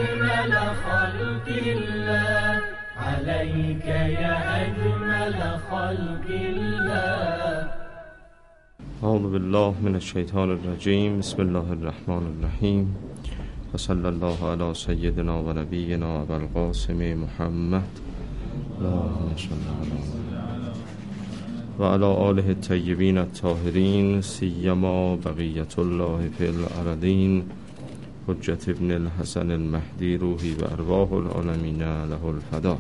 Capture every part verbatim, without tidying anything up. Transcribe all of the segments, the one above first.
أجمل خلق الله عليك يا أجمل خلق الله. اعوذ بالله من الشیطان الرجیم. بسم الله الرحمن الرحیم. و صلی الله علی سیدنا و نبینا و القاسم محمد اللهم صل علی و علی آله الطیبین الطاهرین سیما بقیت الله فی الارضین حجت ابن الحسن المهدی روحی و ارواح العالمین له الفدا.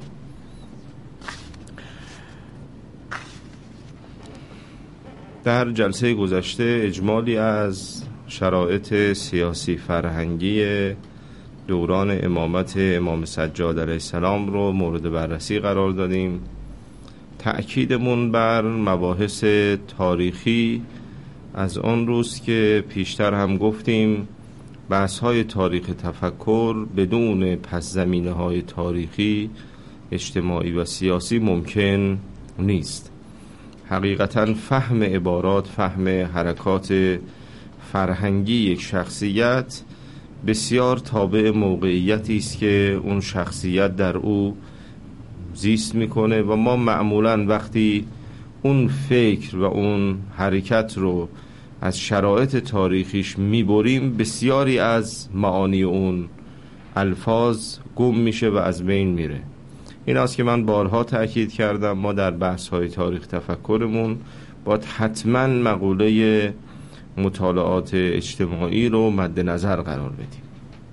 در جلسه گذشته اجمالی از شرایط سیاسی فرهنگی دوران امامت امام سجاد علیه السلام رو مورد بررسی قرار دادیم. تأکیدمون بر مباحث تاریخی از آن روز که پیشتر هم گفتیم بحث‌های تاریخ تفکر بدون پس زمینه‌های تاریخی اجتماعی و سیاسی ممکن نیست. حقیقتاً فهم عبارات، فهم حرکات فرهنگی یک شخصیت بسیار تابع موقعیتی است که اون شخصیت در او زیست میکنه و ما معمولاً وقتی اون فکر و اون حرکت رو از شرایط تاریخیش میبریم بسیاری از معانی اون الفاظ گم میشه و از بین میره. این است که من بارها تأکید کردم ما در بحث‌های تاریخ تفکرمون باید حتماً مقوله مطالعات اجتماعی رو مد نظر قرار بدیم.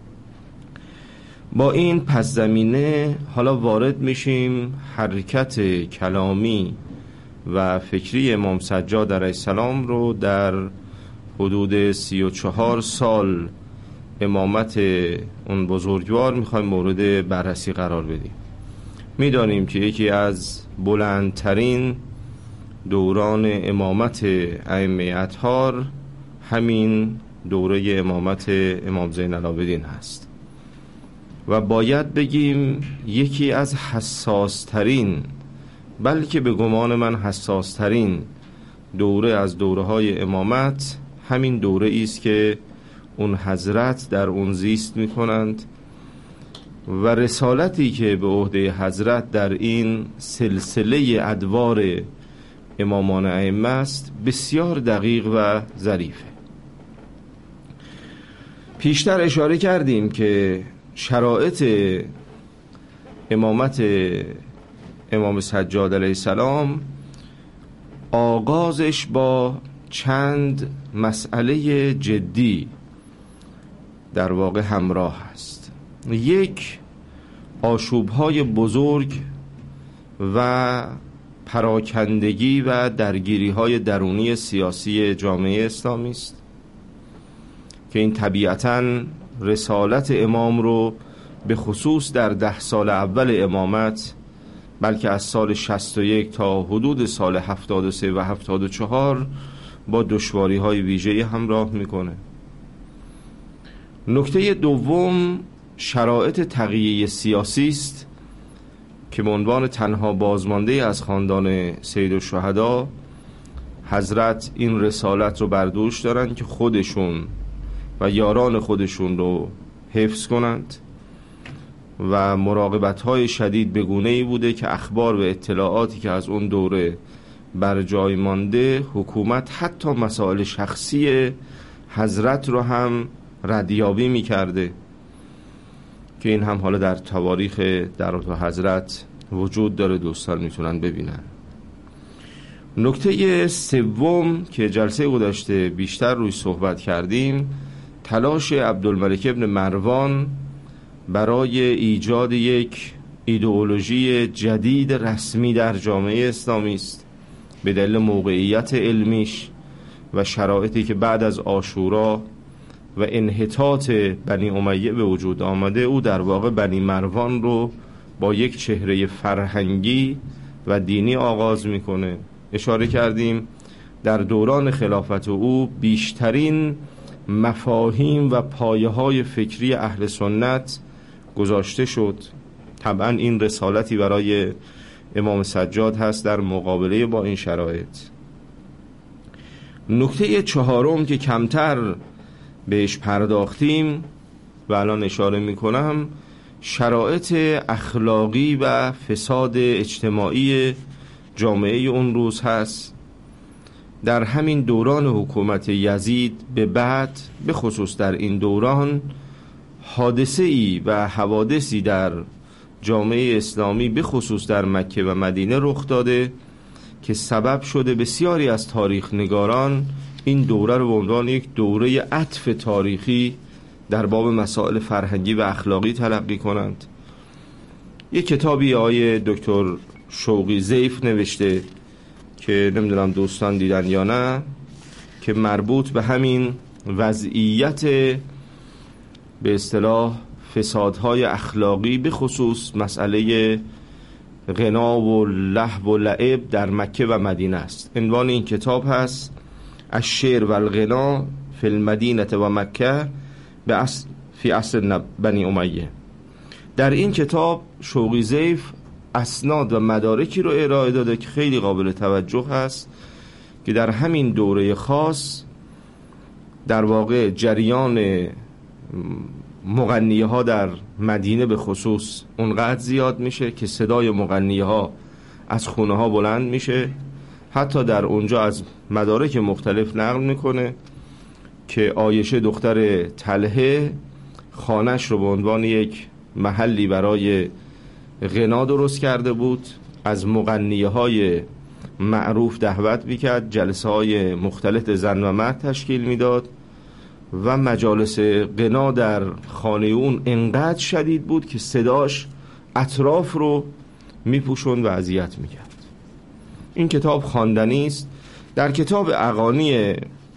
با این پس زمینه حالا وارد میشیم حرکت کلامی و فکری امام سجاد علیه السلام رو در حدود سی و چهار سال امامت اون بزرگوار میخوایم مورد بررسی قرار بدیم. میدانیم که یکی از بلندترین دوران امامت ائمه اطهار همین دوره امامت امام زین العابدین هست و باید بگیم یکی از حساسترین، بلکه به گمان من حساسترین دوره از دوره‌های امامت همین دوره است که اون حضرت در اون زیست می‌کنند و رسالتی که به عهده حضرت در این سلسله ادوار امامان ائمه است بسیار دقیق و ظریفه. پیشتر اشاره کردیم که شرایط امامت امام سجاد علیه السلام آغازش با چند مسئله جدی در واقع همراه است. یک، آشوب‌های بزرگ و پراکندگی و درگیری‌های درونی سیاسی جامعه اسلامی است که این طبیعتاً رسالت امام رو به خصوص در ده سال اول امامت، بلکه از سال شصت و یک تا حدود سال هفتاد و سه و هفتاد و چهار با دشواری‌های ویژه‌ای همراه می‌کنه. نکته دوم شرایط تقیه سیاسی است که به عنوان تنها بازمانده از خاندان سید الشهدا حضرت این رسالت رو بر دوش دارن که خودشون و یاران خودشون رو حفظ کنند و مراقبت‌های شدید به گونه‌ای بوده که اخبار و اطلاعاتی که از اون دوره بر جای مانده حکومت حتی مسائل شخصی حضرت رو هم ردیابی می‌کرده که این هم حالا در تواریخ درات و حضرت وجود داره، دوستان میتونن ببینن. نکته سوم که جلسه گذشته بیشتر روی صحبت کردیم تلاش عبدالملک ابن مروان برای ایجاد یک ایدئولوژی جدید رسمی در جامعه اسلامی است به دلیل موقعیت علمیش و شرایطی که بعد از عاشورا و انحطاط بنی امیه به وجود آمده. او در واقع بنی مروان رو با یک چهره فرهنگی و دینی آغاز میکنه. اشاره کردیم در دوران خلافت او بیشترین مفاهیم و پایه‌های فکری اهل سنت گذاشته شد. طبعا این رسالتی برای امام سجاد هست در مقابله با این شرایط. نکته چهارم که کمتر بهش پرداختیم و الان اشاره میکنم شرایط اخلاقی و فساد اجتماعی جامعه اون روز هست. در همین دوران حکومت یزید به بعد، به خصوص در این دوران، حادثه‌ای و حوادثی در جامعه اسلامی به خصوص در مکه و مدینه رخ داده که سبب شده بسیاری از تاریخ نگاران این دوره رو به عنوان یک دوره عطف تاریخی در باب مسائل فرهنگی و اخلاقی تلقی کنند. یک کتابی آقای دکتر شوقی ضیف نوشته که نمیدونم دوستان دیدن یا نه، که مربوط به همین وضعیت به اصطلاح فسادهای اخلاقی به خصوص مسئله غنا و لهو و لعب در مکه و مدینه است. عنوان این کتاب هست الشعر و الغنا فی المدینه و مکه به اصل فی عصر بنی امیه. در این کتاب شوقی ضیف اسناد و مدارکی رو ارائه داده که خیلی قابل توجه هست که در همین دوره خاص در واقع جریان مغنیه ها در مدینه به خصوص اونقدر زیاد میشه که صدای مغنیه ها از خونه ها بلند میشه. حتی در اونجا از مدارک مختلف نقل میکنه که عایشه دختر طلحه خانش رو به عنوان یک محلی برای غنا درست کرده بود، از مغنیه های معروف دعوت میکرد، جلسه های مختلط زن و مرد تشکیل میداد و مجالس غنا در خانه اون انقدر شدید بود که صداش اطراف رو میپوشوند و اذیت میکرد. این کتاب خواندنی است. در کتاب اغانی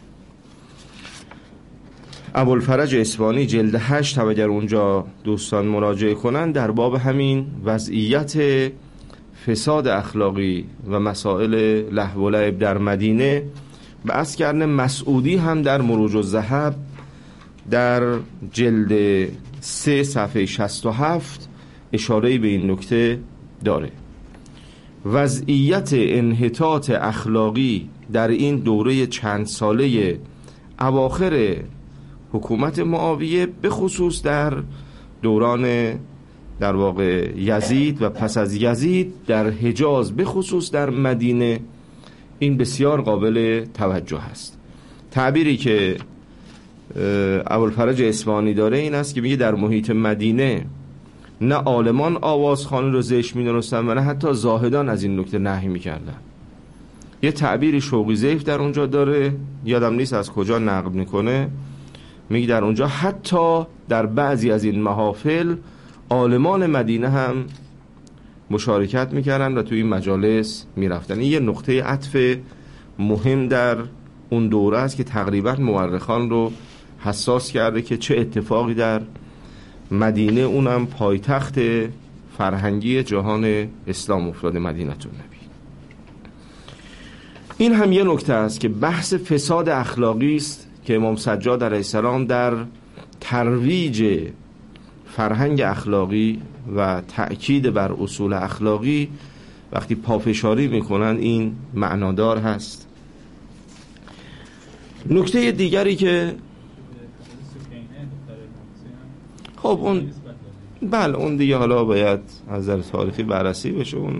ابوالفرج اصفهانی جلد هشت هم اگر اونجا دوستان مراجعه کنن در باب همین وضعیت فساد اخلاقی و مسائل لهو و لعب در مدینه به عسکرن مسعودی هم در مروج الذهب در جلد سه صفحه شصت و هفت اشاره به این نکته داره. وضعیت انحطاط اخلاقی در این دوره چند ساله اواخر حکومت معاویه به خصوص در دوران در واقع یزید و پس از یزید در حجاز به خصوص در مدینه، این بسیار قابل توجه است. تعبیری که ابوالفرج اصفهانی داره این است که میگه در محیط مدینه نه عالمان آوازخوانی رو زشت می‌دونستن و نه حتی زاهدان از این نکته نهی می‌کردن. یه تعبیری شوقی ضیف در اونجا داره، یادم نیست از کجا نقل میکنه، میگه در اونجا حتی در بعضی از این محافل عالمان مدینه هم مشارکت میکردن و توی این مجالس میرفتن. این یه نقطه عطف مهم در اون دوره است که تقریبا مورخان رو حساس کرده که چه اتفاقی در مدینه، اونم پایتخت فرهنگی جهان اسلام افتاده، مدینه النبی. این هم یه نکته است که بحث فساد اخلاقی است که امام سجاد علیه السلام در ترویج فرهنگ اخلاقی و تأکید بر اصول اخلاقی وقتی پافشاری میکنن این معنادار هست. نکته دیگری که خب اون بله اون دیگه حالا باید از نظر تاریخی بررسی بشه، اون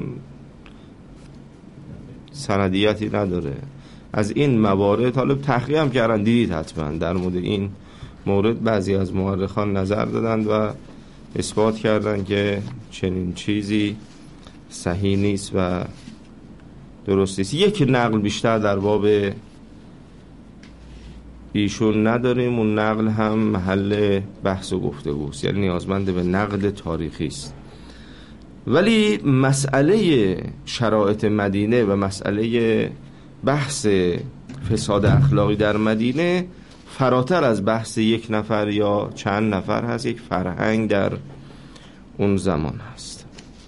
سندیتی نداره. از این موارد حالا تحقیق هم کردن، دیدید حتما در مورد این مورد بعضی از مورخان نظر دادن و اثبات کردن که چنین چیزی صحیح نیست و درست نیست. یک نقل بیشتر در باب ایشون نداریم، اون نقل هم محل بحث و گفتگوست، یعنی نیازمند به نقل تاریخی است. ولی مسئله شرایط مدینه و مسئله بحث فساد اخلاقی در مدینه فراتر از بحث یک نفر یا چند نفر هست، یک فرهنگ در اون زمان هست.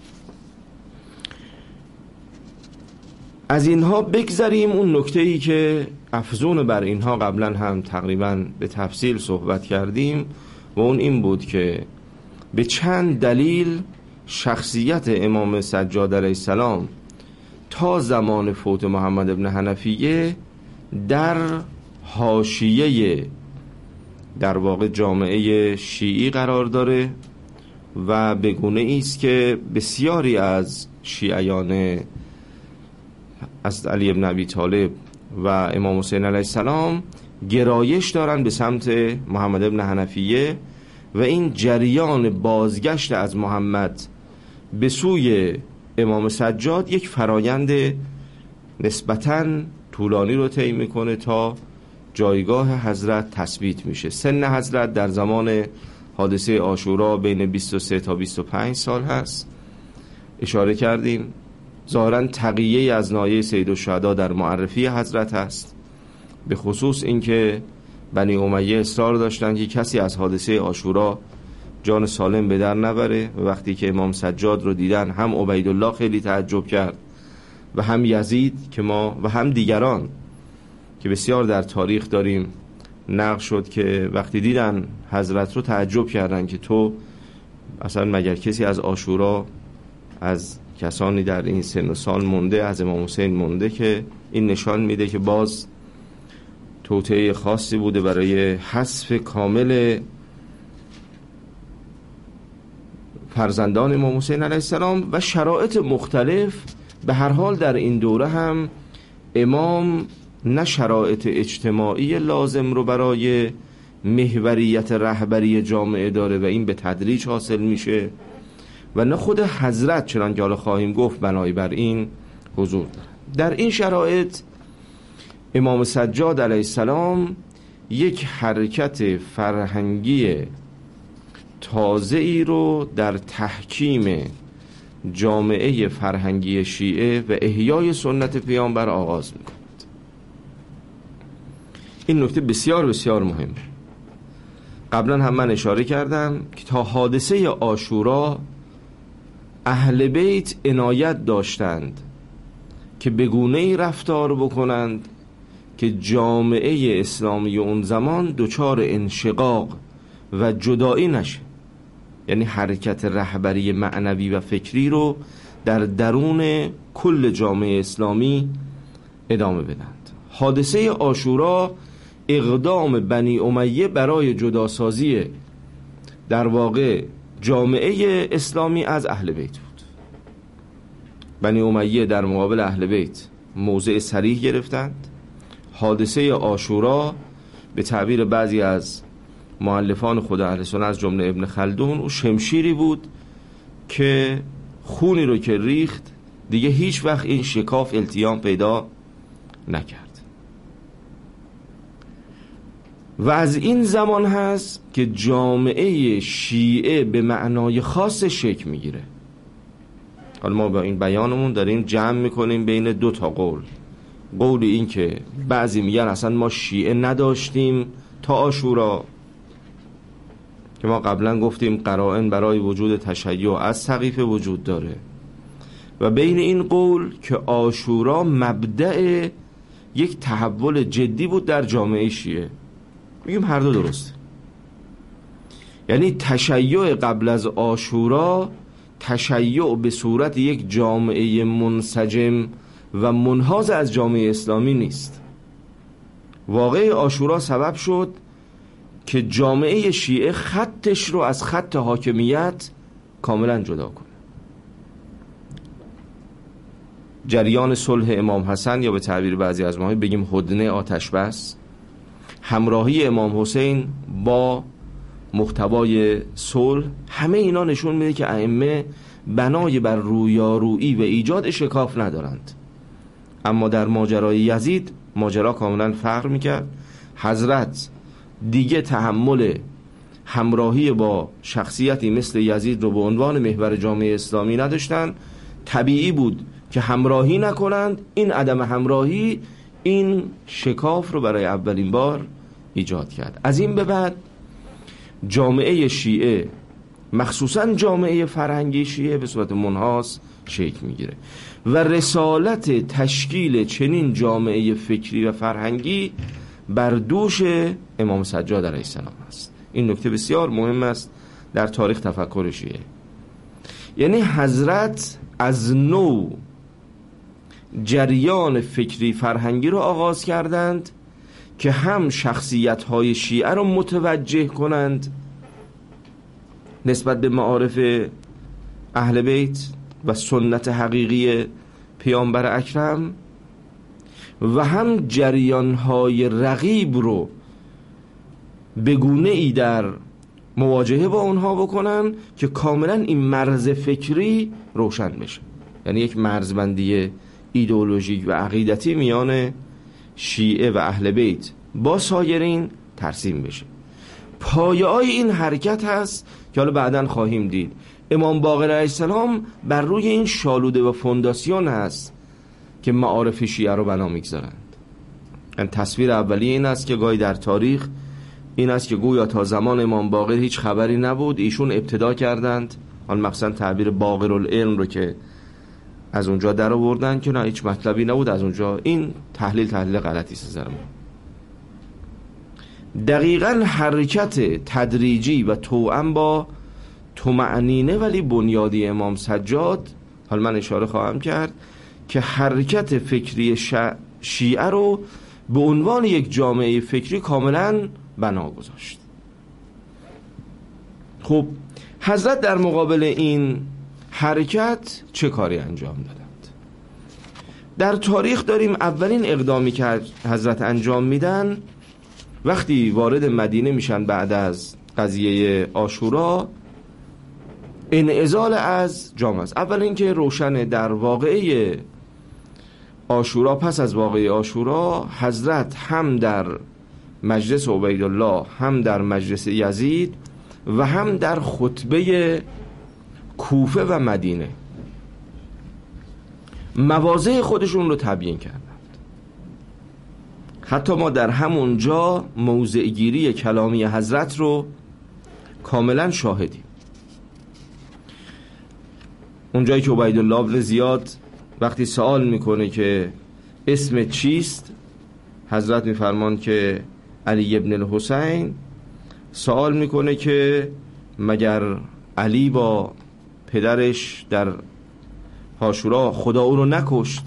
از اینها بگذریم. اون نکته‌ای که افزون بر اینها قبلا هم تقریبا به تفصیل صحبت کردیم و اون این بود که به چند دلیل شخصیت امام سجاد علیه السلام تا زمان فوت محمد ابن حنفیه در حاشیه در واقع جامعه شیعی قرار داره و به گونه است که بسیاری از شیعیان از علی ابن ابی طالب و امام حسین علیه السلام گرایش دارن به سمت محمد ابن حنفیه و این جریان بازگشت از محمد به سوی امام سجاد یک فرایند نسبتاً طولانی رو طی میکنه تا جایگاه حضرت تثبیت میشه. سن حضرت در زمان حادثه عاشورا بین بیست و سه تا بیست و پنج سال هست، اشاره کردیم. ظاهراً تقیه از نایه سید الشهدا در معرفی حضرت هست، به خصوص اینکه بنی امیه اصرار داشتن که کسی از حادثه عاشورا جان سالم به در نبره و وقتی که امام سجاد رو دیدن هم عبیدالله خیلی تعجب کرد و هم یزید که ما و هم دیگران که بسیار در تاریخ داریم نقل شد که وقتی دیدن حضرت رو تعجب کردن که تو اصلا مگر کسی از عاشورا از کسانی در این سن و سال مونده، از امام حسین مونده؟ که این نشان میده که باز توطئه خاصی بوده برای حذف کامل فرزندان امام حسین علیه السلام و شرایط مختلف. به هر حال در این دوره هم امام نه شرایط اجتماعی لازم رو برای محوریت رهبری جامعه داره و این به تدریج حاصل میشه و نه خود حضرت چنان که حالا خواهیم گفت بنای بر این حضور داره. در این شرایط امام سجاد علیه السلام یک حرکت فرهنگی تازه‌ای رو در تحکیم جامعه فرهنگی شیعه و احیای سنت پیامبر آغاز می‌کند. این نکته بسیار بسیار مهمه. قبلا هم من اشاره کردم که تا حادثه عاشورا اهل بیت عنایت داشتند که به گونه‌ای رفتار بکنند که جامعه اسلامی اون زمان دچار انشقاق و جدایی نشه، یعنی حرکت رهبری معنوی و فکری رو در درون کل جامعه اسلامی ادامه بدند. حادثه عاشورا اقدام بنی امیه برای جداسازی در واقع جامعه اسلامی از اهل بیت بود. بنی امیه در مقابل اهل بیت موضع صریح گرفتند. حادثه عاشورا به تعبیر بعضی از مؤلفان خود اهل سنت از جمله ابن خلدون او شمشیری بود که خونی رو که ریخت دیگه هیچ وقت این شکاف التیام پیدا نکرد. و از این زمان هست که جامعه شیعه به معنای خاص شکل میگیره. حالا ما با این بیانمون داریم جمع میکنیم بین دو تا قول. قول این که بعضی میگن اصلا ما شیعه نداشتیم تا عاشورا، که ما قبلا گفتیم قرائن برای وجود تشیع از سقیفه وجود داره، و بین این قول که عاشورا مبدأ یک تحول جدی بود در جامعه شیعه. میگیم هر دو درسته. یعنی تشیع قبل از عاشورا تشیع به صورت یک جامعه منسجم و منحاز از جامعه اسلامی نیست. واقع عاشورا سبب شد که جامعه شیعه خطش رو از خط حاکمیت کاملا جدا کنه. جریان صلح امام حسن یا به تعبیر بعضی از ما بگیم هدنه آتش بس، همراهی امام حسین با محتوای صلح، همه اینا نشون میده که ائمه بنای بر رویارویی و ایجاد شکاف ندارند. اما در ماجرای یزید ماجرا کاملا فرق میکرد. حضرت دیگه تحمل همراهی با شخصیتی مثل یزید رو به عنوان محور جامعه اسلامی نداشتن. طبیعی بود که همراهی نکنند. این عدم همراهی این شکاف رو برای اولین بار ایجاد کرد. از این به بعد جامعه شیعه، مخصوصا جامعه فرهنگی شیعه، به صورت منحاز شکل میگیره و رسالت تشکیل چنین جامعه فکری و فرهنگی بر دوش امام سجاد علیه السلام است. این نکته بسیار مهم است در تاریخ تفکر شیعه. یعنی حضرت از نو جریان فکری فرهنگی رو آغاز کردند که هم شخصیت‌های شیعه رو متوجه کنند نسبت به معارف اهل بیت و سنت حقیقی پیامبر اکرم و هم جریان‌های رقیب رو به گونه‌ای در مواجهه با اونها بکنن که کاملا این مرز فکری روشن بشه. یعنی یک مرزبندی ایدئولوژیک و عقیدتی میان شیعه و اهل بیت با سایرین ترسیم بشه. پایه‌های این حرکت هست که حالا بعداً خواهیم دید. امام باقر علیه السلام بر روی این شالوده و فونداسیون هست که معارف شیعه رو بنا میگذارند. این تصویر اولیه این است که گاهی در تاریخ این است که گویا تا زمان امام باقر هیچ خبری نبود، ایشون ابتدا کردند، آن مخصوصا تعبیر باقرالعلم رو که از اونجا در آوردن که نه هیچ مطلبی نبود از اونجا. این تحلیل تحلیل غلطی است. دقیقاً حرکت تدریجی و توأم با طمأنینه ولی بنیادی امام سجاد، حالا من اشاره خواهم کرد که حرکت فکری شیعه رو به عنوان یک جامعه فکری کاملاً بنا گذاشت. خب حضرت در مقابل این حرکت چه کاری انجام دادند؟ در تاریخ داریم اولین اقدامی که حضرت انجام میدن وقتی وارد مدینه میشن بعد از قضیه عاشورا، انعزال از جامعه است. اول اینکه روشن در واقعه عاشورا، پس از واقعه عاشورا حضرت هم در مجلس عبیدالله، هم در مجلس یزید و هم در خطبه کوفه و مدینه مواضع خودشون رو تبیین کردند. حتی ما در همون جا موضع گیری کلامی حضرت رو کاملا شاهدیم. اونجایی که عبیدالله بن زیاد وقتی سوال میکنه که اسم چیست، حضرت میفرمان که علی ابن الحسین. سوال میکنه که مگر علی با پدرش در عاشورا خدا او رو نکشت؟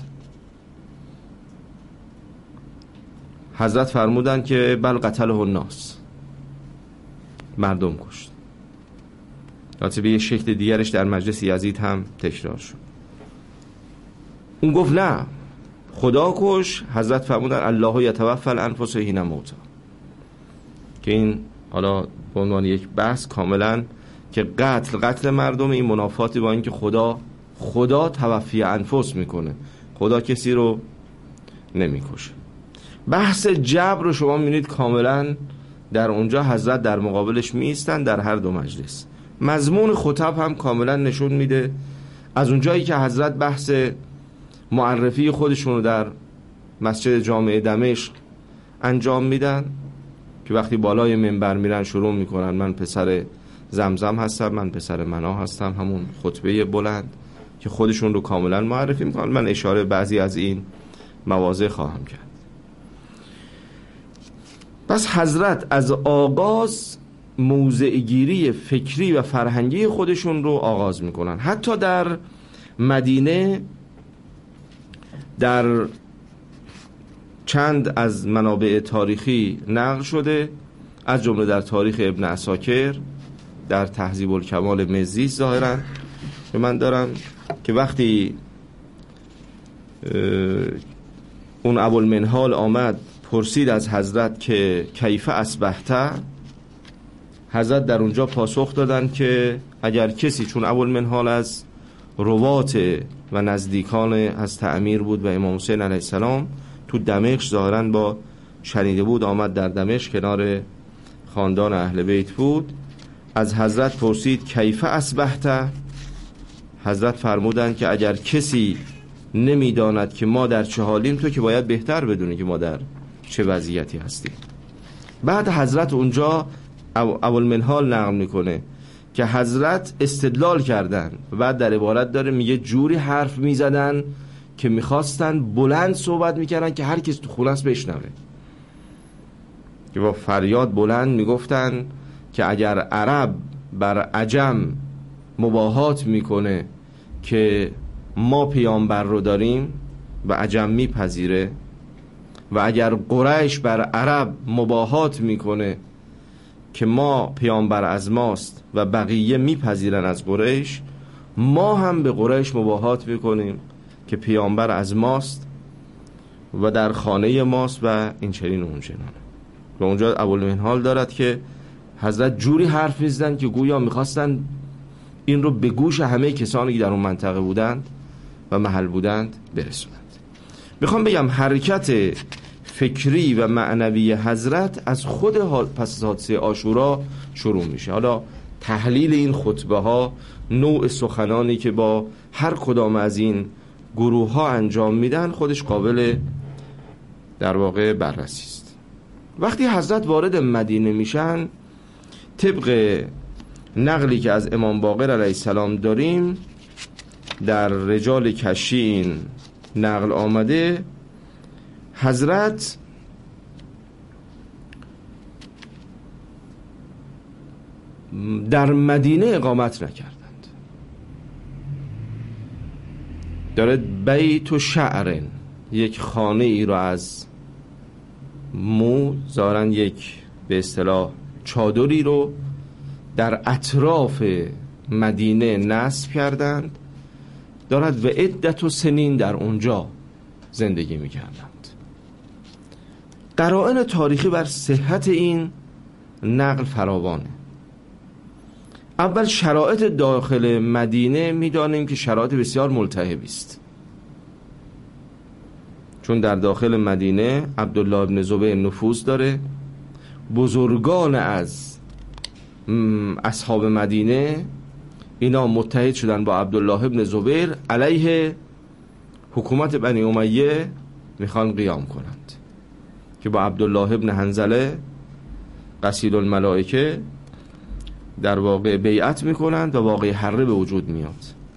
حضرت فرمودن که بل قتله الناس، مردم کشت. البته به یه شکل دیگرش در مجلس یزید هم تکرار شد. اون گفت نه خدا کش. حضرت فرمودن الله یتوفی الانفس حین موتها، که این حالا به عنوان یک بحث کاملا که قتل قتل مردم این منافاتی با این که خدا خدا توفی انفس میکنه، خدا کسی رو نمیکشه. بحث جبر رو شما میبینید کاملا در اونجا حضرت در مقابلش میستن در هر دو مجلس. مضمون خطب هم کاملا نشون میده از اونجایی که حضرت بحث معرفی خودشون رو در مسجد جامع دمشق انجام میدن که وقتی بالای منبر میرن شروع میکنن من پسر زمزم هستم، من پسر منا هستم، همون خطبه بلند که خودشون رو کاملا معرفی میکنن. من اشاره بعضی از این مواضع خواهم کرد. پس حضرت از آغاز موضع گیری فکری و فرهنگی خودشون رو آغاز میکنن. حتی در مدینه در چند از منابع تاریخی نقل شده، از جمله در تاریخ ابن عساکر، در تهذیب الکمال مزی ظاهرا که من دارم، که وقتی اون ابوالمنهال آمد پرسید از حضرت که کیف اصبحت، حضرت در اونجا پاسخ دادن که اگر کسی، چون ابوالمنهال از روات و نزدیکان از امیر بود و امام حسین علیه السلام تو دمشق ظاهرا با شنیده بود، آمد در دمشق کنار خاندان اهل بیت بود، از حضرت پرسید کیف اصبحت. حضرت فرمودن که اگر کسی نمیداند که ما در چه حالیم، تو که باید بهتر بدونی که ما در چه وضعیتی هستیم. بعد حضرت اونجا ابوالمنهال نقل میکنه که حضرت استدلال کردن و بعد در عبارت داره میگه جوری حرف میزدن که میخواستن بلند صحبت میکردن که هر کس تو خونه است بشنوه، که با فریاد بلند میگفتن که اگر عرب بر عجم مباهات میکنه که ما پیامبر رو داریم و عجم میپذیره، و اگر قریش بر عرب مباهات میکنه که ما پیامبر از ماست و بقیه میپذیرن از قریش، ما هم به قریش مباهات میکنیم که پیامبر از ماست و در خانه ماست و این چنین اون چنانه. و اونجا ابوالمنهال دارد که حضرت جوری حرف میزدن که گویا میخواستن این رو به گوش همه کسانی که در اون منطقه بودند و محل بودند برسونند. میخوام بگم حرکت فکری و معنوی حضرت از خود پس از حادثه عاشورا شروع میشه. حالا تحلیل این خطبه ها، نوع سخنانی که با هر کدام از این گروه ها انجام میدن، خودش قابل در واقع بررسی است. وقتی حضرت وارد مدینه میشن، طبق نقلی که از امام باقر علیه السلام داریم، در رجال کشی این نقل آمده، حضرت در مدینه اقامت نکردند. دارد بیت و شعر، یک خانه ای رو از مو زارن، یک به اصطلاح چادری رو در اطراف مدینه نصب کردند. دارد و عدت و سنین در اونجا زندگی میکردند. قرائن تاریخی بر صحت این نقل فراوانه. اول شرایط داخل مدینه میدانیم که شرایط بسیار ملتهبی است، چون در داخل مدینه عبدالله ابن زبیر نفوذ داره. بزرگان از اصحاب مدینه اینا متحد شدن با عبدالله ابن زبیر علیه حکومت بنی امیه، میخوان قیام کنند که با عبدالله ابن حنظله قصید الملائکه در واقع بیعت میکنند و واقع حره به وجود میاد.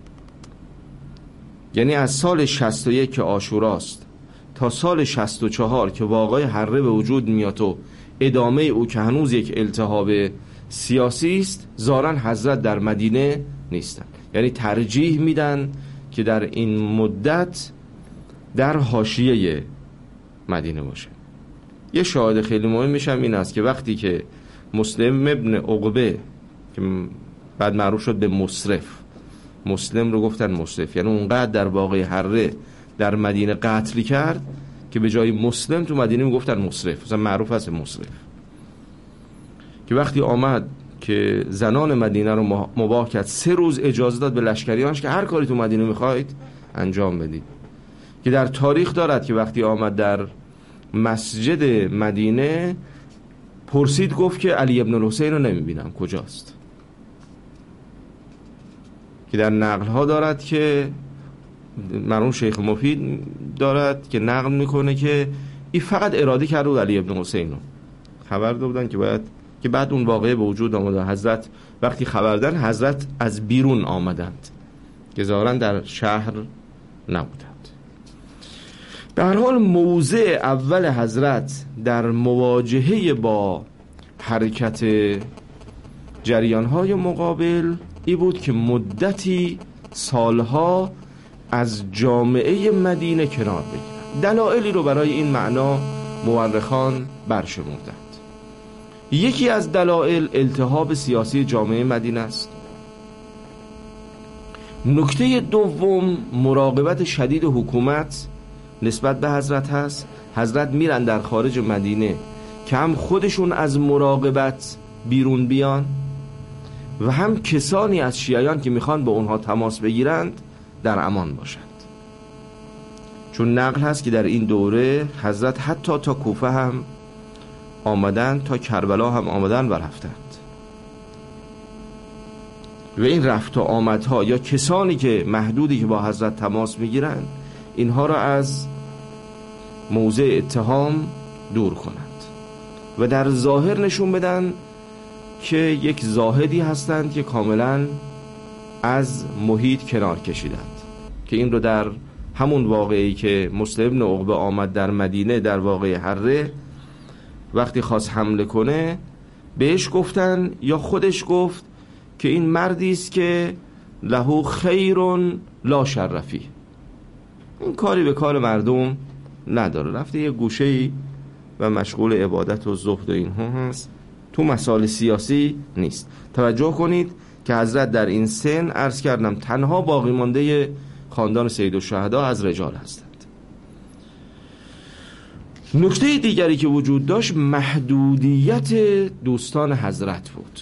یعنی از سال شصت و یک که عاشوراست تا سال شصت و چهار که واقع حره به وجود میاد و ادامه او که هنوز یک التهاب سیاسی است، ظاهراً حضرت در مدینه نیستن. یعنی ترجیح میدن که در این مدت در حاشیه مدینه باشه. یه شاهد خیلی مهمش هم این است که وقتی که مسلم ابن عقبه که بعد معروف شد به مصرف، مسلم رو گفتن مصرف، یعنی اونقدر در واقع حره در مدینه قتل کرد که به جای مسلم تو مدینه میگفتن مصرف، مثلا معروف است مصرف. که وقتی آمد که زنان مدینه رو مباح کرد، سه روز اجازه داد به لشکریانش که هر کاری تو مدینه میخواید انجام بدید. که در تاریخ دارد که وقتی آمد در مسجد مدینه پرسید، گفت که علی ابن الحسین رو نمیبینم، کجاست؟ که در نقل ها دارد که مرحوم شیخ مفید دارد که نقل میکنه که این فقط اراده کرده بود علی ابن حسین رو خبر دادن که باید، که بعد اون واقعه به وجود آمده. حضرت وقتی خبر دادن، حضرت از بیرون آمدند که ظاهراً در شهر نبودند. به هر حال موضع اول حضرت در مواجهه با حرکت جریان‌های مقابل ای بود که مدتی سالها از جامعه مدینه کنار بگیرند. دلایلی رو برای این معنا مورخان برشمردند. یکی از دلایل التهاب سیاسی جامعه مدینه است. نکته دوم مراقبت شدید حکومت نسبت به حضرت هست. حضرت میرن در خارج مدینه که هم خودشون از مراقبت بیرون بیان و هم کسانی از شیعیان که میخوان با اونها تماس بگیرند در امان باشند. چون نقل هست که در این دوره حضرت حتی تا کوفه هم آمدن، تا کربلا هم آمدن و رفتند. و این رفت و آمدها یا کسانی که محدودی که با حضرت تماس میگیرند، اینها را از موضع اتهام دور کنند و در ظاهر نشون بدن که یک زاهدی هستند که کاملا از محیط کنار کشیدند. که این رو در همون واقعی که مسلم بن عقبه آمد در مدینه، در واقع حره، وقتی خواست حمله کنه بهش گفتن یا خودش گفت که این مردی است که له خیر لا شر فیه، این کاری به کار مردم نداره، رفته یه گوشه‌ای و مشغول عبادت و زهد و اینها هست، تو مسائل سیاسی نیست. توجه کنید که حضرت در این سن عرض کردم تنها باقی مانده خاندان سید الشهدا از رجال هستند. نکته دیگری که وجود داشت محدودیت دوستان حضرت بود.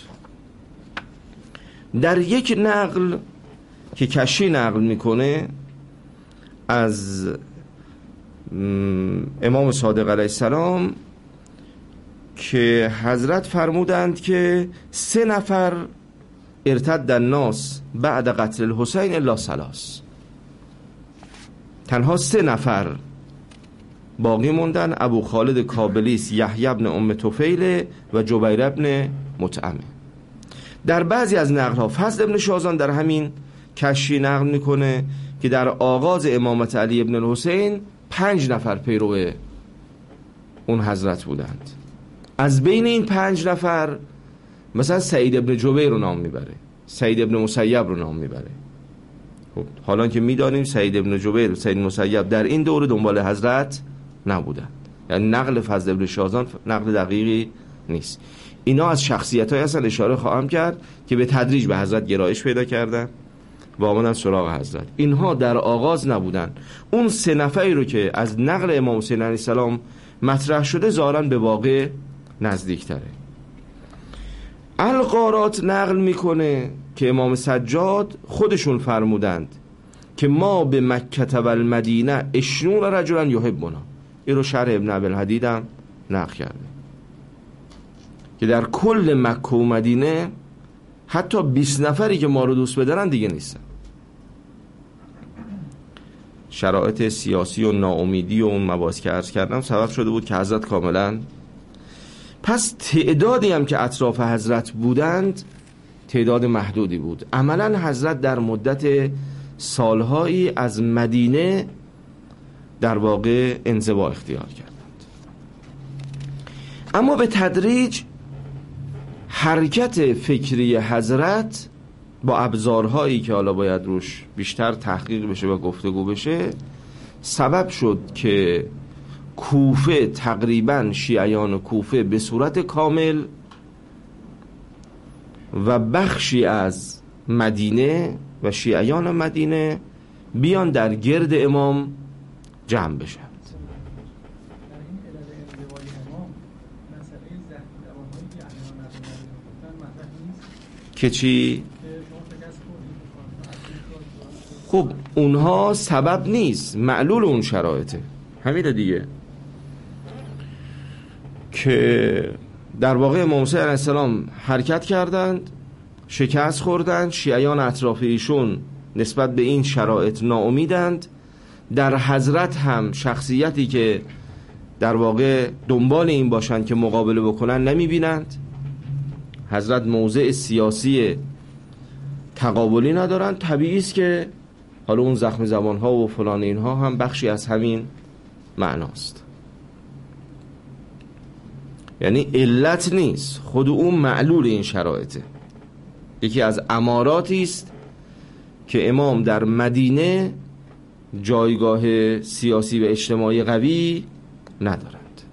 در یک نقل که کشی نقل میکنه از امام صادق علیه السلام که حضرت فرمودند که سه نفر ارتد الناس بعد قتل الحسین الا ثلاث، تنها سه نفر باقی موندن، ابو خالد کابلیس، یحیی بن ام طفیل و جبیر بن مطعم. در بعضی از نقل‌ها فضل ابن شازان در همین کشی نقل میکنه که در آغاز امامت علی ابن الحسین پنج نفر پیرو اون حضرت بودند. از بین این پنج نفر مثلا سعید ابن جبیر رو نام میبره، سعید ابن مسیب رو نام میبره. خب حالا که میدانیم سعید ابن جبیر و سعید مسیب در این دوره دنبال حضرت نبودند، یعنی نقل فضل ابن شازان نقل دقیقی نیست. اینا از شخصیت‌های هستن، اشاره خواهم کرد که به تدریج به حضرت گرایش پیدا کردن و آمدن سراغ حضرت. اینها در آغاز نبودن. اون سه نفری رو که از نقل امام حسین علیه السلام مطرح شده ظاهراً به واقع نزدیک‌تره. الغارات نقل میکنه که امام سجاد خودشون فرمودند که ما به مکه و المدینه اشنون رجلا یحبنا. این رو شرح ابن ابوالحدید هم نقل کرده که در کل مکه و مدینه حتی بیست نفری که ما رو دوست بدارن دیگه نیستن. شرایط سیاسی و ناامیدی و اون مباحث که عرض کردم سبب شده بود که حضرت کاملا، پس تعدادی هم که اطراف حضرت بودند تعداد محدودی بود. عملا حضرت در مدت سالهایی از مدینه در واقع انزوا اختیار کردند. اما به تدریج حرکت فکری حضرت با ابزارهایی که حالا باید روش بیشتر تحقیق بشه و گفتگو بشه سبب شد که کوفه، تقریبا شیعیان کوفه به صورت کامل و بخشی از مدینه و شیعیان مدینه بیان در گرد امام جمع بشن. که چی؟ خب اونها سبب نیست، معلول اون شرایطه. همین دیگه که در واقع امام حسین علیه السلام حرکت کردند، شکست خوردند، شیعیان اطراف ایشون نسبت به این شرایط ناامیدند. در حضرت هم شخصیتی که در واقع دنبال این باشند که مقابله بکنن نمیبینند. حضرت موضع سیاسی تقابلی ندارن. طبیعی است که حالا اون زخم زبانها و فلان اینها هم بخشی از همین معناست. یعنی علت نیست، خود اون معلول این شرایطه. یکی از اماراتی است که امام در مدینه جایگاه سیاسی و اجتماعی قوی ندارند.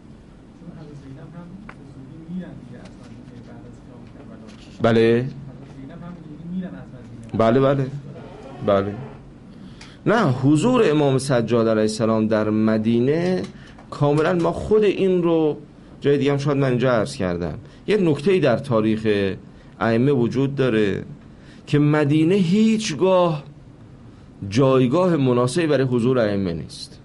بله بله بله بله نه، حضور امام سجاد علیه السلام در مدینه کاملا، ما خود این رو جای دیگه هم شاید من اینجا عرض کردم، یه نکته‌ای در تاریخ ائمه وجود داره که مدینه هیچگاه جایگاه مناسبی برای حضور ائمه نیست.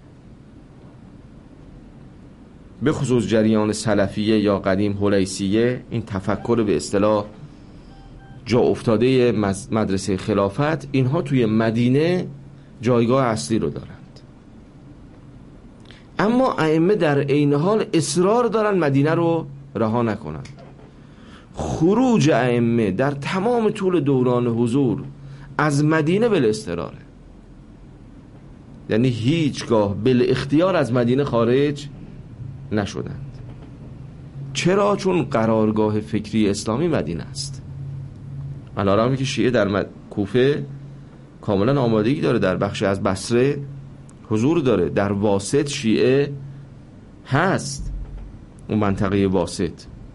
به خصوص جریان سلفیه یا قدیم هلیسیه، این تفکر به اصطلاح جا افتاده مدرسه خلافت، اینها توی مدینه جایگاه اصلی رو دارند. اما ائمه در عین حال اصرار دارن مدینه رو رها نکنند. خروج ائمه در تمام طول دوران حضور از مدینه بالاضطراره، یعنی هیچگاه بالاختیار از مدینه خارج نشدند. چرا؟ چون قرارگاه فکری اسلامی مدینه است. علارمی که شیعه در مد... کوفه کاملا آمادگی داره در بخش از بصره حضور داره. در واسط شیعه هست، اون منطقه واسط،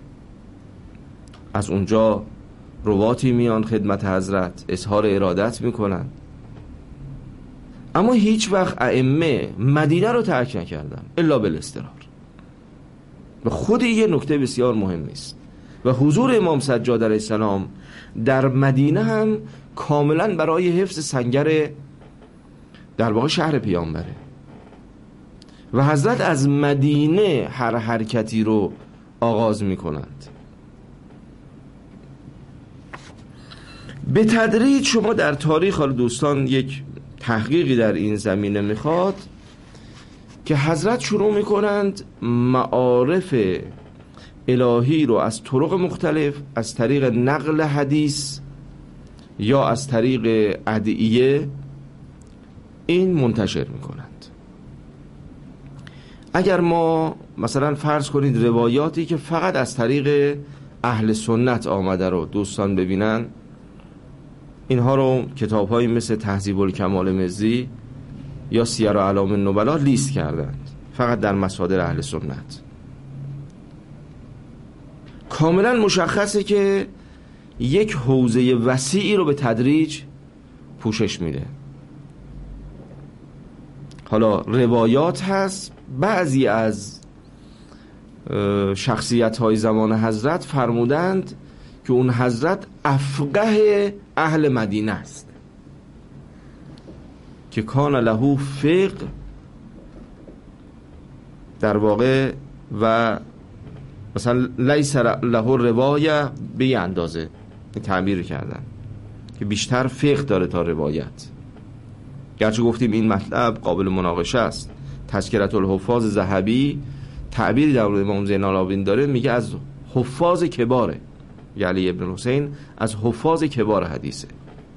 از اونجا رواتی میان خدمت حضرت، اظهار ارادت میکنن، اما هیچ وقت ائمه مدینه رو ترک نکردن الا بالاضطرار. و خود یه نکته بسیار مهم است و حضور امام سجاد علیه السلام در مدینه هم کاملا برای حفظ سنگر در واقع شهر پیامبره و حضرت از مدینه هر حرکتی رو آغاز میکنند. به تدریج شما در تاریخ، حالا دوستان یک تحقیقی در این زمینه میخواد که حضرت شروع میکنند معارف الهی رو از طرق مختلف، از طریق نقل حدیث یا از طریق ادعیه این منتشر میکنند. اگر ما مثلا فرض کنید روایاتی که فقط از طریق اهل سنت آمده رو دوستان ببینن، اینها رو کتاب هایی مثل تهذیب الکمال مزی یا سیر اعلام النبلا لیست کردند فقط در مصادر اهل سنت. کاملا مشخصه که یک حوزه وسیعی رو به تدریج پوشش میده. حالا روایات هست، بعضی از شخصیت های زمان حضرت فرمودند که اون حضرت افقه اهل مدینه است، که کان له فقه در واقع و مثلا لیس له روایه به اندازه تعبیر کردن که بیشتر فقه داره تا روایت. گرچه گفتیم این مطلب قابل مناقشه است. تذکرة الحفاظ ذهبی تعبیری در مورد امام زین العابدین داره، میگه از حفاظ کباره، علی ابن حسین از حفاظ کبار حدیثه.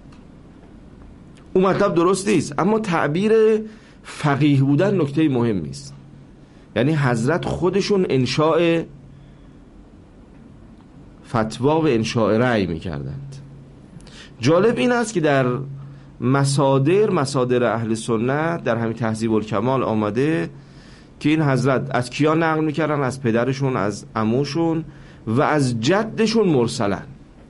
اون مطلب درست نیست، اما تعبیر فقیه بودن نکته مهمی است. یعنی حضرت خودشون انشاء فتوا و انشاء رأی میکردند. جالب این است که در مصادر مصادر اهل سنت در همین تهذیب الکمال آمده که این حضرت از کیا نقل میکردن؟ از پدرشون، از عموشون و از جدشون مرسلن،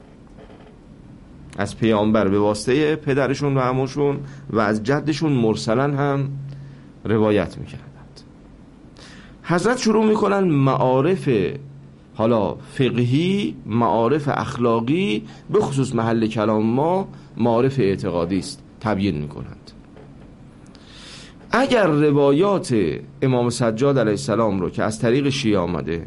از پیامبر به واسطه پدرشون و عموشون و از جدشون مرسلن هم روایت میکردند. حضرت شروع میکنن معارف حالا فقهی، معارف اخلاقی، به خصوص محل کلام ما معارف اعتقادی است، تبیین میکنند. اگر روایات امام سجاد علیه السلام رو که از طریق شیعه آمده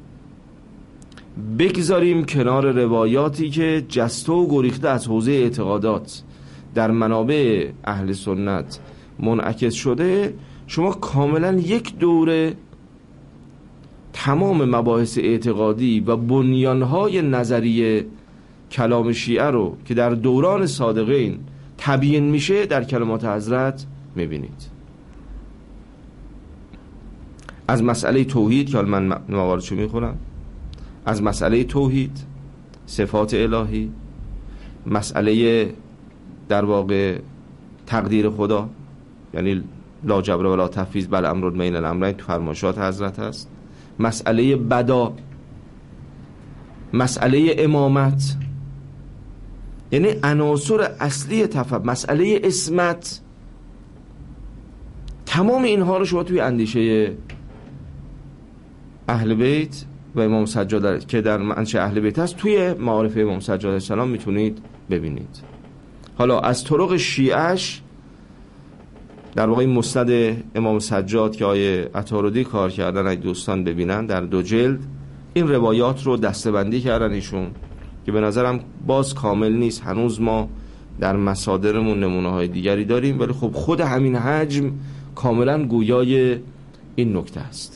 بگذاریم کنار روایاتی که جسته و گریخته از حوزه اعتقادات در منابع اهل سنت منعکس شده، شما کاملا یک دوره تمام مباحث اعتقادی و بنیانهای نظری کلام شیعه رو که در دوران صادقین تبیین میشه در کلمات حضرت میبینید. از مسئله توحید که من مواردشو میخونم، از مسئله توحید، صفات الهی، مسئله در واقع تقدیر خدا، یعنی لا جبر ولا تفویض بل امر بین الامرین تو فرمایشات حضرت هست، مسئله بدا، مسئله امامت، یعنی عناصر اصلی تفاوت، مسئله اسمت، تمام اینها رو شما توی اندیشه اهل بیت و امام سجاد که در منشأ اهل بیت هست توی معارف امام سجاد علیه السلام میتونید ببینید. حالا از طرق شیعش در واقع این مسند امام سجاد که آیه عطاردی کار کردن اگه دوستان ببینن در دو جلد این روایات رو دسته‌بندی کردن ایشون، که به نظرم باز کامل نیست، هنوز ما در مصادرمون نمونه های دیگری داریم، ولی خب خود همین حجم کاملا گویای این نکته است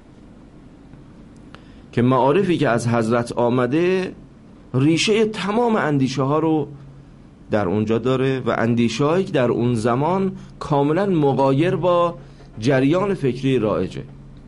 که معارفی که از حضرت آمده ریشه تمام اندیشه ها رو در اونجا داره و اندیشه هایی که در اون زمان کاملا مغایر با جریان فکری رایجه،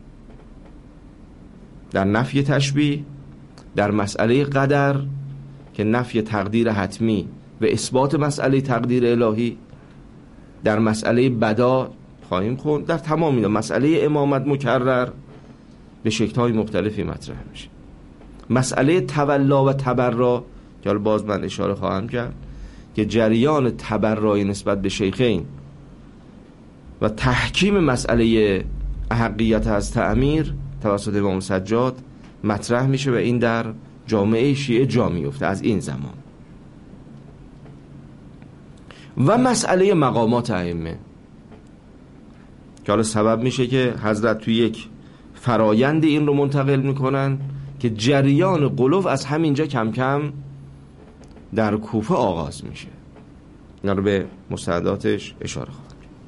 در نفی تشبیه، در مسئله قدر که نفی تقدیر حتمی و اثبات مسئله تقدیر الهی، در مسئله بدا خواهیم خوند. در تمام اینا مسئله امامت مکرر به شکل‌های مختلفی مطرح میشه. مسئله تولا و تبرا که حالا باز من اشاره خواهم کرد که جریان تبرای نسبت به شیخین و تحکیم مسئله احقیت از تعمیر توسط امام سجاد مطرح میشه و این در جامعه شیعه جا میفته از این زمان. و مسئله مقامات ائمه که حالا سبب میشه که حضرت توی یک فرایند این رو منتقل میکنن که جریان قلوب از همینجا کم کم در کوفه آغاز میشه. اینا رو به مستنداتش اشاره خواهم.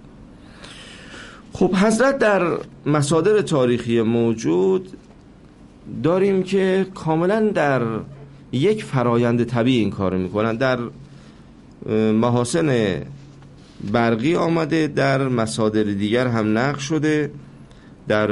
خب حضرت در مصادر تاریخی موجود داریم که کاملا در یک فرایند طبیعی این کار میکنن. در محاسن برقی آمده، در مصادر دیگر هم نقل شده، در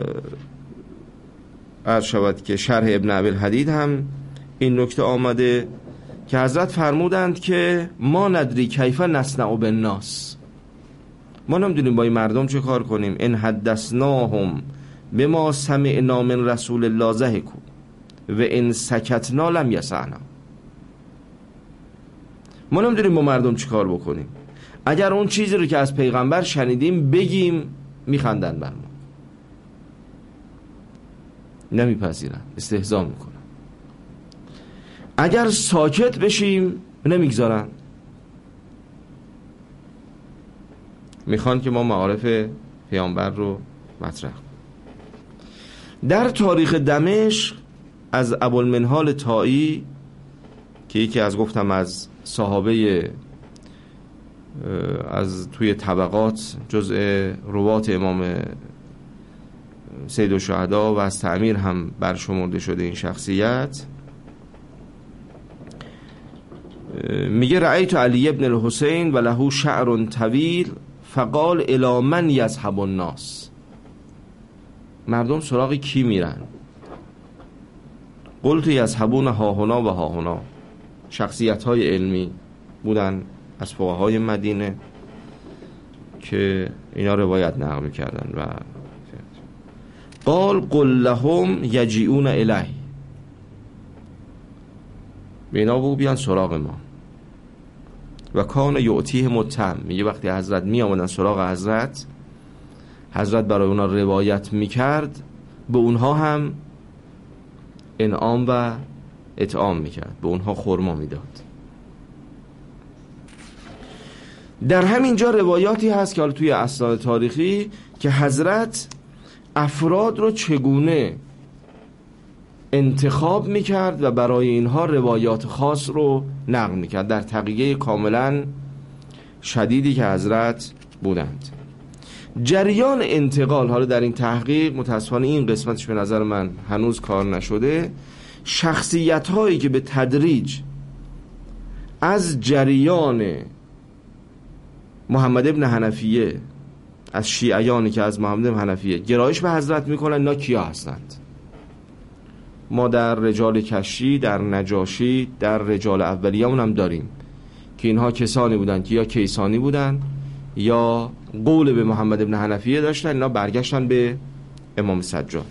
عرض شود که شرح ابن ابی‌الحدید هم این نکته آمده که حضرت فرمودند که ما ندری کیف نصنع بالناس، ما نمیدونیم با این مردم چه کار کنیم. ان حدثناهم بما سمعنا من رسول الله ضحکوا و ان سکتنا لم یسعنا، ما نمیدونیم با مردم چه کار بکنیم. اگر اون چیزی رو که از پیغمبر شنیدیم بگیم میخندن بر ما، نمیپذیرن، استهزا میکنن. اگر ساکت بشیم نمیگذارن، میخوان که ما معارف پیامبر رو مطرح کنیم. در تاریخ دمشق از ابوالمنهال طایی که یکی از گفتم از صحابه از توی طبقات جزء روات امام سید الشهدا و از تعمیر هم برشمرده شده این شخصیت، میگه رأیت علی ابن الحسین و له شعر طویل فقال الی من یذهب الناس، مردم سراغ کی میرن؟ قلت یذهبون هاهنا و هاهنا، شخصیت های علمی بودن از فقهای مدینه که اینا روایت نقل می‌کردن. و قال قل لهم یجیئون الیه، بینا بگو بیان سراغ ما. و کان یعطیه متهم، میگه وقتی حضرت می آمدن سراغ حضرت، حضرت برای اونا روایت میکرد، به اونها هم انعام و اطعام میکرد، به اونها خرما میداد. در همین جا روایاتی هست که حالا توی اسناد تاریخی که حضرت افراد رو چگونه انتخاب میکرد و برای اینها روایات خاص رو نقل میکرد در تقیه کاملا شدیدی که حضرت بودند. جریان انتقال حالا در این تحقیق متاسفانه این قسمتش به نظر من هنوز کار نشده. شخصیت هایی که به تدریج از جریان محمد ابن حنفیه، از شیعیانی که از محمد ابن حنفیه گرایش به حضرت میکنن، اینا کیا هستند؟ ما در رجال کشی، در نجاشی، در رجال اولیه‌مون هم داریم که اینها کسانی بودن که یا کیسانی بودن یا قول به محمد ابن حنفیه داشتن، اینا برگشتن به امام سجاد.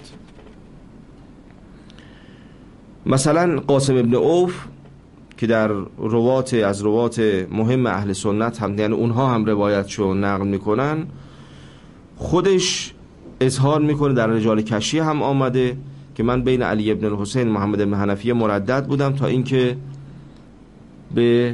مثلا قاسم ابن عوف که در روات از روات مهم اهل سنت هم، یعنی اونها هم روایتشو نقل میکنن، خودش اظهار میکنه در رجال کشی هم آمده که من بین علی ابن الحسین محمد ابن حنفیه مردد بودم تا اینکه به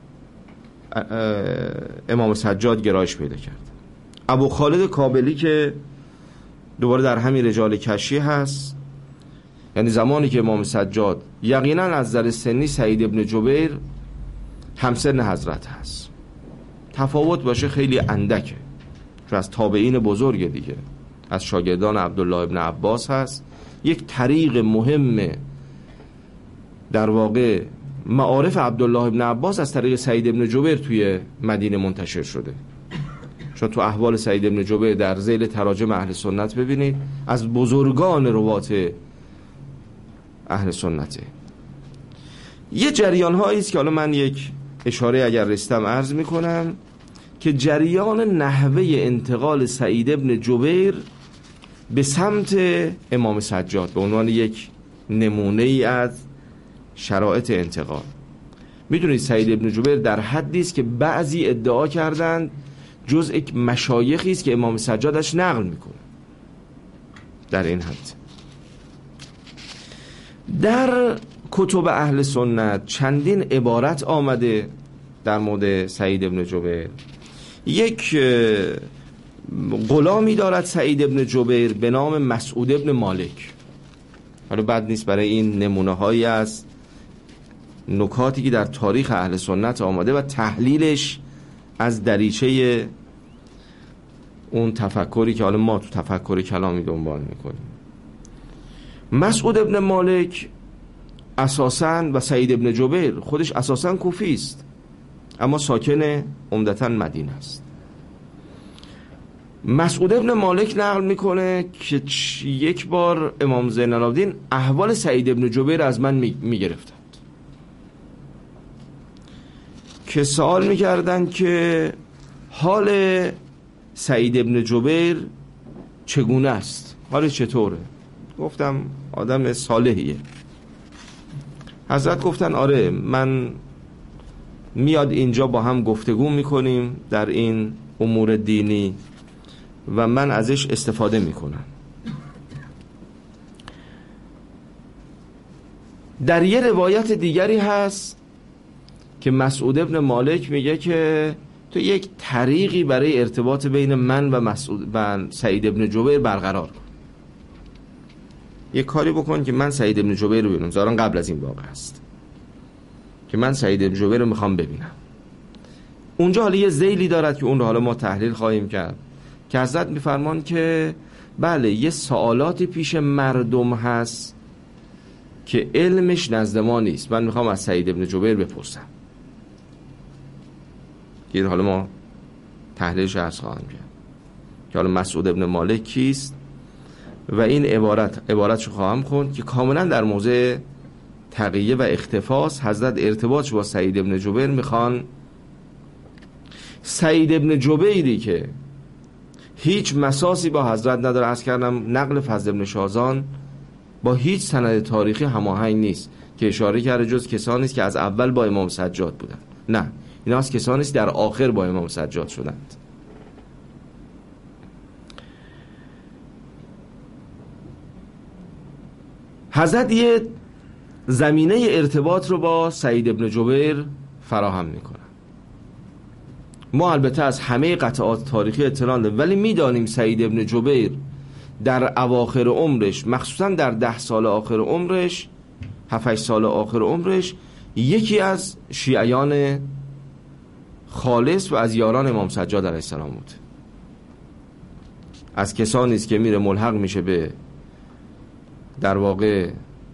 امام سجاد گرایش پیدا کرد. ابو خالد کابلی که دوباره در همین رجال کشی هست، یعنی زمانی که امام سجاد یقینا از نظر سنی سعید ابن جبیر همسن حضرت هست، تفاوت باشه خیلی اندکه چون از تابعین بزرگ دیگه، از شاگردان عبدالله ابن عباس هست. یک طریق مهم در واقع معارف عبدالله ابن عباس از طریق سعید ابن جبیر توی مدینه منتشر شده، چون تو احوال سعید ابن جبیر در ذیل تراجم اهل سنت ببینید از بزرگان روات اهل سنته. یه جریان هایی است که حالا من یک اشاره اگر رستم عرض میکنم که جریان نحوه انتقال سعید ابن جبیر به سمت امام سجاد به عنوان یک نمونه ای از شرایط انتقال. میدونید سعید ابن جبیر در حدی است که بعضی ادعا کردند جزء یک مشایخی است که امام سجادش نقل میکنه. در این حد در کتب اهل سنت چندین عبارت آمده در مورد سعید ابن جبیر. یک غلامی دارد سعید ابن جبیر به نام مسعود ابن مالک. حالا بد نیست برای این نمونه هایی از نکاتی که در تاریخ اهل سنت آمده و تحلیلش از دریچه اون تفکری که حالا ما تو تفکر کلامی دنبال میکنیم. مسعود ابن مالک اساساً و سعید ابن جبیر خودش اساساً کوفی است، اما ساکن عمدتاً مدینه است. مسعود ابن مالک نقل میکنه که یک بار امام زین العابدین احوال سعید ابن جبیر از من میگرفتند که سوال میکردن که حال سعید ابن جبیر چگونه است، حال چطوره؟ گفتم آدم صالحیه. حضرت گفتن آره من میاد اینجا با هم گفتگو میکنیم در این امور دینی و من ازش استفاده میکنم. در یه روایت دیگری هست که مسعود ابن مالک میگه که تو یک طریقی برای ارتباط بین من و مسعود و سعید ابن جبیر برقرار کن، یک کاری بکن که من سعید ابن جبیر رو ببینم. ظاهرا قبل از این واقع است که من سعید ابن جبیر رو میخوام ببینم. اونجا حالا یه ذیلی دارد که اون رو حالا ما تحلیل خواهیم کرد که حضرت میفرمان که بله یه سوالاتی پیش مردم هست که علمش نزد ما نیست، من میخوام از سعید ابن جبیر بپرسم. که حالا ما تحلیلش عرض خواهم کرد که حالا مسعود ابن مالک کیست و این عبارت عبارتشو خواهم خوند که کاملا در موضع تقیه و اختفاس حضرت ارتباطش با سعید ابن جبیر میخوان. سعید ابن جبیری که هیچ مساسی با حضرت نداره، عرض کردم نقل فضل ابن شازان با هیچ سند تاریخی هماهنگ نیست که اشاره کرده جز کسانی است که از اول با امام سجاد بودند. نه، اینا از کسانی است در آخر با امام سجاد شدند. حضرت یه زمینه ارتباط رو با سعید ابن جبیر فراهم میکنن. ما البته از همه قطعات تاریخی اطلاع داریم، ولی میدانیم سعید ابن جبیر در اواخر عمرش، مخصوصا در ده سال آخر عمرش، هفت سال آخر عمرش، یکی از شیعیان خالص و از یاران امام سجاد علیه السلام بود. از کسانی است که میره ملحق میشه به در واقع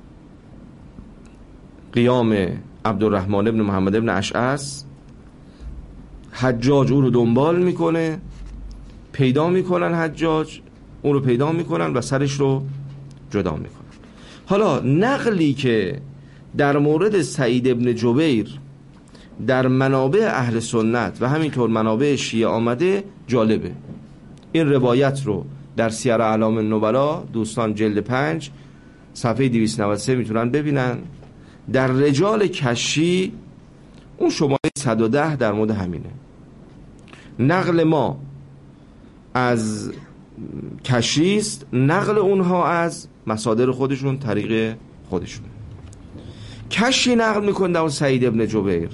قیام عبدالرحمن ابن محمد ابن اشعث. حجاج او رو دنبال میکنه، پیدا میکنن، حجاج اون رو پیدا میکنن و سرش رو جدا میکنن. حالا نقلی که در مورد سعید ابن جبیر در منابع اهل سنت و همینطور منابع شیعه آمده جالبه. این روایت رو در سیر اعلام النبلا دوستان جلد پنج صفحه دویست و نود و سه میتونن ببینن. در رجال کشی اون شماره صد و ده در مورد همینه. نقل ما از کشیست، نقل اونها از مصادر خودشون، طریق خودشون. کشی نقل میکنه در سعید ابن جبیر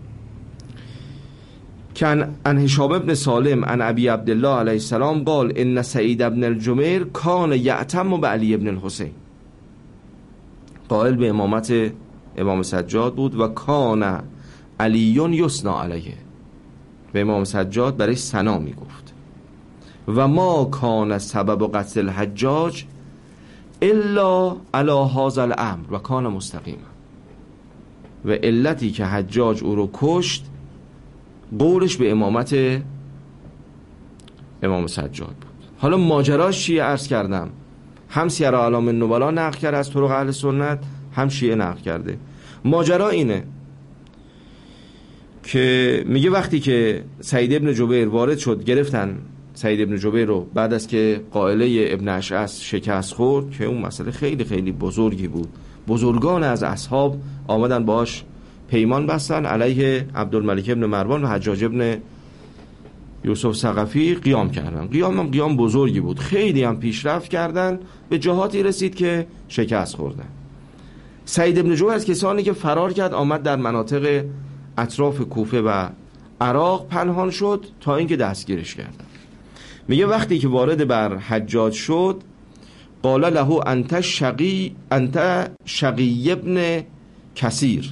که ان هشام ابن سالم ان ابی عبدالله علیه السلام قال ان سعید ابن الجبیر کان یعتم به علی ابن الحسین. قائل به امامت امام سجاد بود و کان علیون یسنا علیه، به امام سجاد برای ثنا میگفت. و ما کان سبب قتل الحجاج الا علی هذا الامر و کان مستقیما. و علتی که حجاج او رو کشت قولش به امامت امام سجاد بود. حالا ماجراش چیه؟ عرض کردم هم سیر اعلام النبلا نقل کرده از طرق اهل سنت، هم شیعه نقل کرده. ماجرا اینه که میگه وقتی که سعید ابن جبیر وارد شد، گرفتن سعید ابن جبیر رو بعد از که قائله ابن اشعث شکست خورد، که اون مسئله خیلی خیلی بزرگی بود. بزرگان از اصحاب آمدن باش پیمان بستن، علیه عبدالملک ابن مروان و حجاج ابن یوسف ثقفی قیام کردن. قیام هم قیام بزرگی بود، خیلی هم پیشرفت کردن، به جهاتی رسید که شکست خوردن. سعید ابن جبیر از کسانی که فرار کرد، آمد در مناطق اطراف کوفه و عراق پنهان شد تا اینکه دستگیرش کردن. میگه وقتی که وارد بر حجاج شد، قال له انت شقی انت شقی ابن کثیر،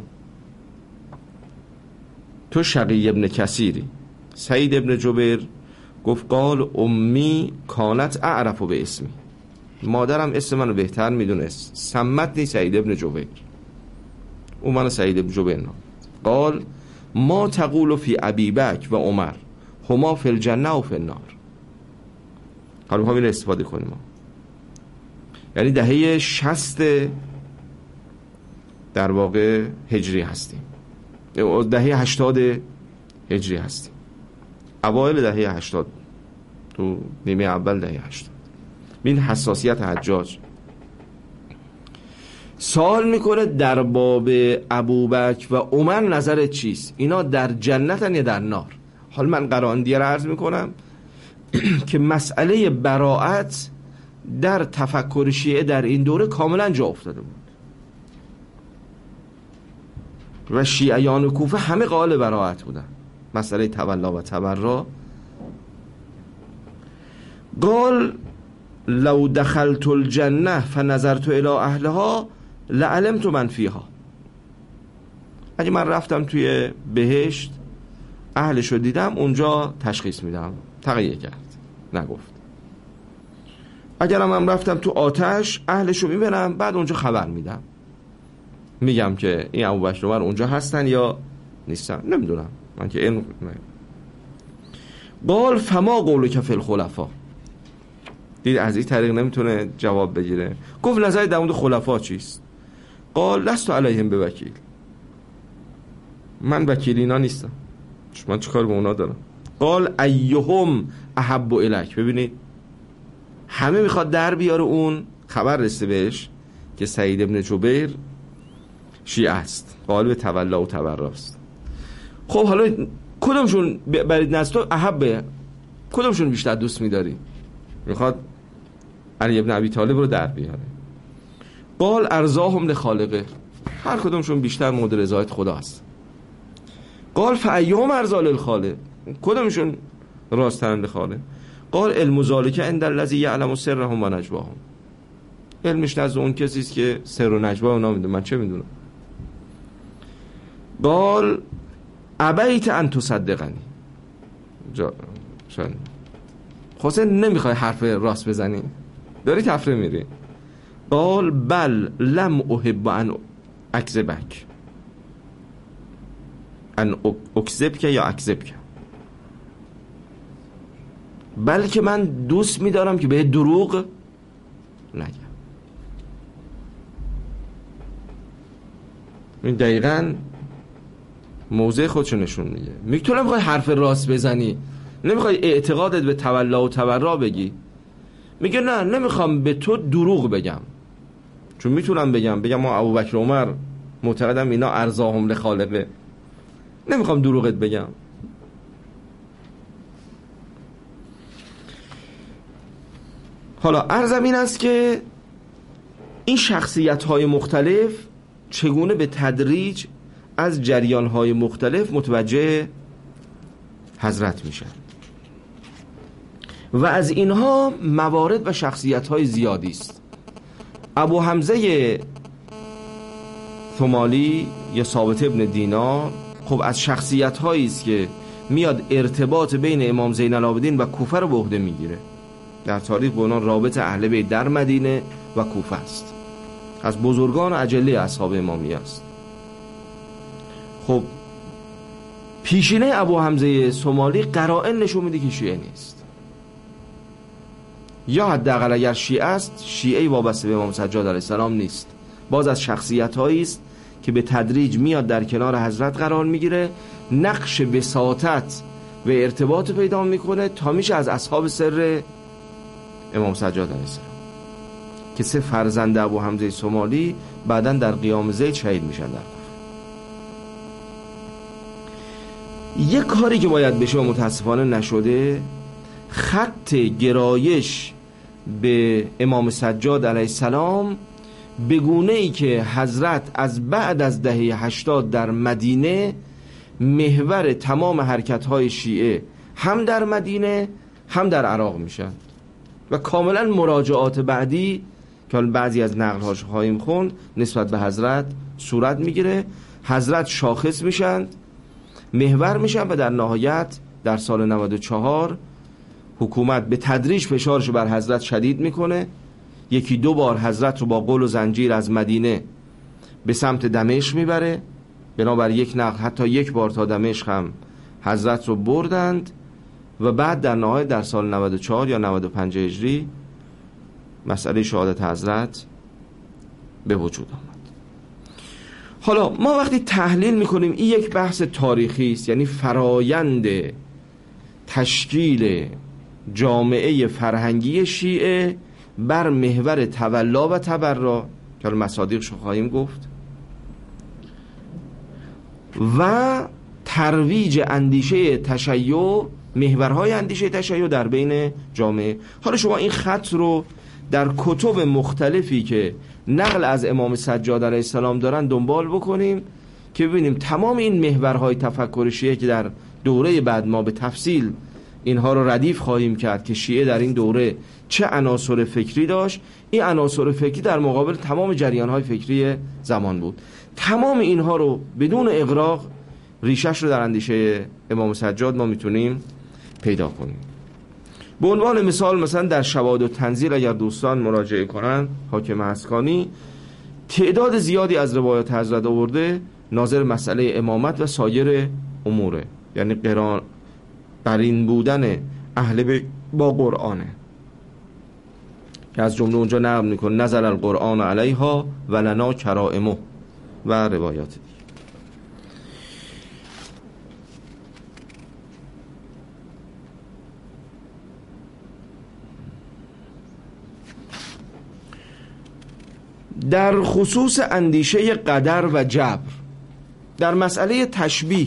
تو شقی ابن کثیری. سعید ابن جبیر گفت قال امی کانت اعرف به اسمی، مادرم اسم منو بهتر میدونست، سمتنی سعید ابن جبیر، او منو سعید ابن جبیر نام. قال ما تقول فی ابی بکر و عمر هما فی الجنه و فی النار. حالا میخوام این استفاده کنیم، یعنی دهه شصت در واقع هجری هستیم، دهه هشتاد هجری هستیم، اوایل دهه هشتاد، تو نیمه اول دهه هشتاد. این حساسیت حجاج. سوال میکنه در باب ابوبکر و عمر نظرت چیست؟ اینا در جنتن یا در نار؟ حالا من قرائن رو عرض میکنم که مسئله براءت در تفکر شیعه در این دوره کاملا جا افتاده بود و شیعیان کوفه همه قائل براءت بودن. مسئله تولا و تبرا. قال لو دخلت الجنه فنظرت الى اهلها لعلمت من فیها، اگه من رفتم توی بهشت اهلشو دیدم اونجا تشخیص میدم. تقیه کرد، نگفت. اگرم من رفتم تو آتش اهلشو میبینم بعد اونجا خبر میدم، میگم که این ابوبکر و عمر اونجا هستن یا نیستن، نمیدونم من که این. قال فما قولک فی الخلفاء، دید از این طریق نمیتونه جواب بگیره. گفت نظر در مورد خلفا چیست؟ قال لست علیهم بوکیل، من وکیل اینا نیستم، من چیکار به اونا دارم؟ قال ایهم احب الیک، ببینید همه میخواد در بیاره اون خبر رسه بهش که سعید ابن جبیر شیعه است، قال به تولا و تبراست. خب حالا کدومشون برای نزد تو احبه، کدومشون بیشتر دوست میداری؟ میخواد علی ابن ابی طالب رو در بیاره. قال ارضاهم لخالقه، هر کدومشون بیشتر مورد رضایت خدا است. قال فایهم ارضا للخالق، کدومشون راستن لخالق؟ قال علم ذالک عند الذی یعلم سرهم و نجواهم، علمش نزد اون کسی است که سر و نجوا اونا میدونه، من چه میدونم. قال ابیت ان تصدقنی، جا شان حسین نمیخوای حرف راست بزنی، داری تفره میری. قال بل لم احب ان اکذبک، ان اکذبک یا اکذبک، بلکه من دوست میدارم که به دروغ نگم. این دقیقاً موضع خودشو نشون میده. میگه تو نمیخوای حرف راست بزنی، نمیخوای اعتقادت به تولا و تبرا بگی. میگه نه، نمیخوام به تو دروغ بگم، چون میتونم بگم بگم ما ابوبکر و عمر معتقدم اینا ارضاهم لخالقه، نمیخوام دروغت بگم. حالا عرضم این است که این شخصیت‌های مختلف چگونه به تدریج از جریان‌های مختلف متوجه حضرت میشن و از اینها موارد و شخصیت‌های زیادی است. ابو حمزه ثمالی یا ثابت ابن دینار خب از شخصیت‌هایی است که میاد ارتباط بین امام زین العابدین و کوفه رو به عهده میگیره. در تاریخ به عنوان رابط اهل بیت در مدینه و کوفه است، از بزرگان و اجله اصحاب امامی است. خب پیشینه ابو حمزه ثمالی قرائن نشون میده که شیعه نیست، یا حداقل اگر شیعه است شیعه وابسته به امام سجاد علیه السلام نیست. باز از شخصیت هایی است که به تدریج میاد در کنار حضرت قرار میگیره، نقش وساطت و ارتباط پیدا میکنه تا میشه از اصحاب سر امام سجاد علیه السلام که سه فرزند ابو حمزه سومالی بعدن در قیام زید شهید میشن. در یک کاری که باید بشه و متاسفانه نشده، خط گرایش به امام سجاد علیه السلام به گونه ای که حضرت از بعد از دهه هشتاد در مدینه محور تمام حرکت‌های شیعه هم در مدینه هم در عراق میشن و کاملا مراجعات بعدی که بعضی از نقل‌هاش خواهیم خوند نسبت به حضرت صورت میگیره. حضرت شاخص میشن، محور میشن و در نهایت در سال نود و چهار حکومت به تدریج فشارش بر حضرت شدید میکنه. یکی دو بار حضرت رو با قل و زنجیر از مدینه به سمت دمشق میبره، بنابر یک نقل حتی یک بار تا دمشق هم حضرت رو بردند و بعد در نهایت در سال نود و چهار یا نود و پنج هجری مسئله شهادت حضرت به وجود آمد. حالا ما وقتی تحلیل میکنیم این یک بحث تاریخی است، یعنی فرایند تشکیل جامعه فرهنگی شیعه بر محور تولا و تبرا که مصادیقش خواهیم گفت و ترویج اندیشه تشیع، محورهای اندیشه تشیع در بین جامعه. حالا شما این خط رو در کتب مختلفی که نقل از امام سجاد علیه السلام دارن دنبال بکنیم که ببینیم تمام این محورهای تفکر شیعه که در دوره بعد ما به تفصیل اینها رو ردیف خواهیم کرد که شیعه در این دوره چه عناصر فکری داشت، این عناصر فکری در مقابل تمام جریانهای فکری زمان بود. تمام اینها رو بدون اغراق ریشش رو در اندیشه امام سجاد ما میتونیم پیدا کنیم. به عنوان مثال مثلا در شواهد و تنزیل اگر دوستان مراجعه کنن، حاکم حسکانی تعداد زیادی از روایات حضرت آورده ناظر مسئله امامت و سایر اموره، یعنی قران قرین بودن اهل بیت با قرآنه که از جمله اونجا نقل میکنه نزل القرآن علیها و لنا کرائمه و روایات دیگه. در خصوص اندیشه قدر و جبر در مسئله تشبیه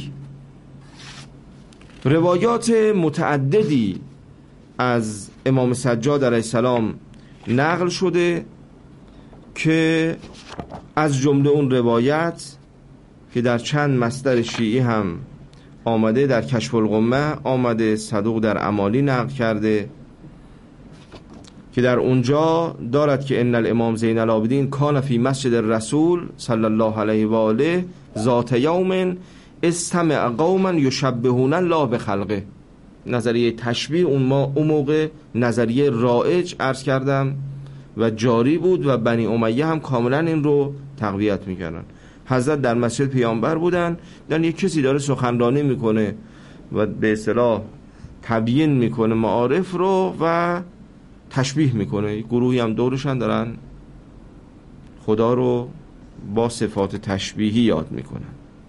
روایات متعددی از امام سجاد علیه السلام نقل شده که از جمله اون روایت که در چند مصدر شیعی هم آمده، در کشف الغمه آمده، صدوق در اعمالی نقل کرده که در اونجا دارد که ان الامام زین العابدین کان فی مسجد الرسول صلی الله علیه و آله ذات یوم استمع قوما یشبهون الله بخلقه. نظریه تشبیه اون, ما اون موقع نظریه رایج عرض کردم و جاری بود و بنی امیه هم کاملا این رو تقویت میکردن. حضرت در مسجد پیامبر بودن، در یک کسی داره سخنرانی میکنه و به اصطلاح تبیین میکنه معارف رو و تشبیه میکنه، گروهی هم دورشن دارن خدا رو با صفات تشبیهی یاد میکنن.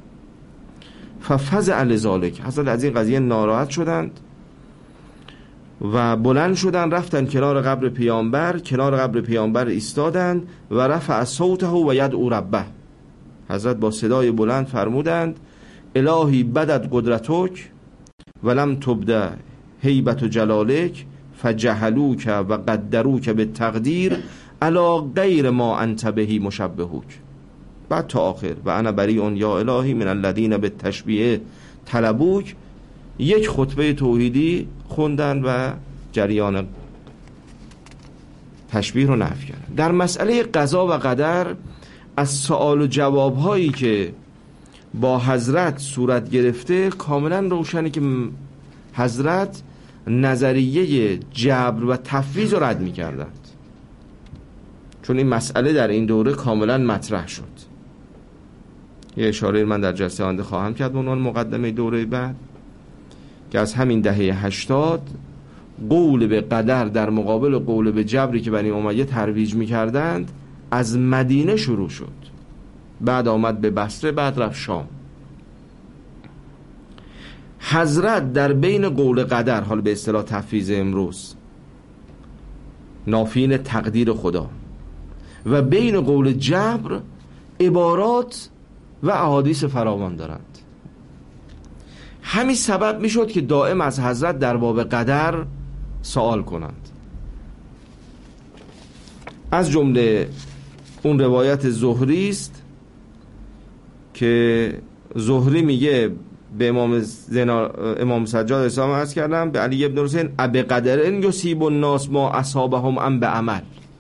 ففزع لذالک، حضرت از این قضیه ناراحت شدند و بلند شدن رفتن کنار قبر پیامبر، کنار قبر پیامبر ایستادند و رفع صوته و یدعو ربه. حضرت با صدای بلند فرمودند الهی بدت قدرتک ولم تبدع هیبت و جلالک فجهلوک و قدروک به تقدیر علا غیر ما انت بهی مشبهوک. بعد تا آخر و انا بریء یا الهی من الذین بالتشبیه طلبوک. یک خطبه توحیدی خوندن و جریان تشبیه رو نفی کردن. در مسئله قضا و قدر از سوال و جواب هایی که با حضرت صورت گرفته کاملا روشنه که حضرت نظریه جبر و تفویض رو رد می کردند، چون این مسئله در این دوره کاملا مطرح شد. یه اشاره من در جلسه آینده خواهم کرد به عنوان مقدمه دوره بعد که از همین دهه هشتاد قول به قدر در مقابل قول به جبری که بنی امیه ترویج می کردند از مدینه شروع شد بعد آمد به بصره، بعد رفت شام. حضرت در بین قول قدر، حالا به اصطلاح تفویض امروز، نافین تقدیر خدا، و بین قول جبر عبارات و احادیث فراوان دارند. همین سبب می شد که دائم از حضرت در باب قدر سوال کنند. از جمله اون روایت زهری است که زهری میگه به امام زنا امام سجاد اسلام عرض کردم به علی ابن حسین اب قدر ان یصیب الناس ما اصابهم ام به عمل،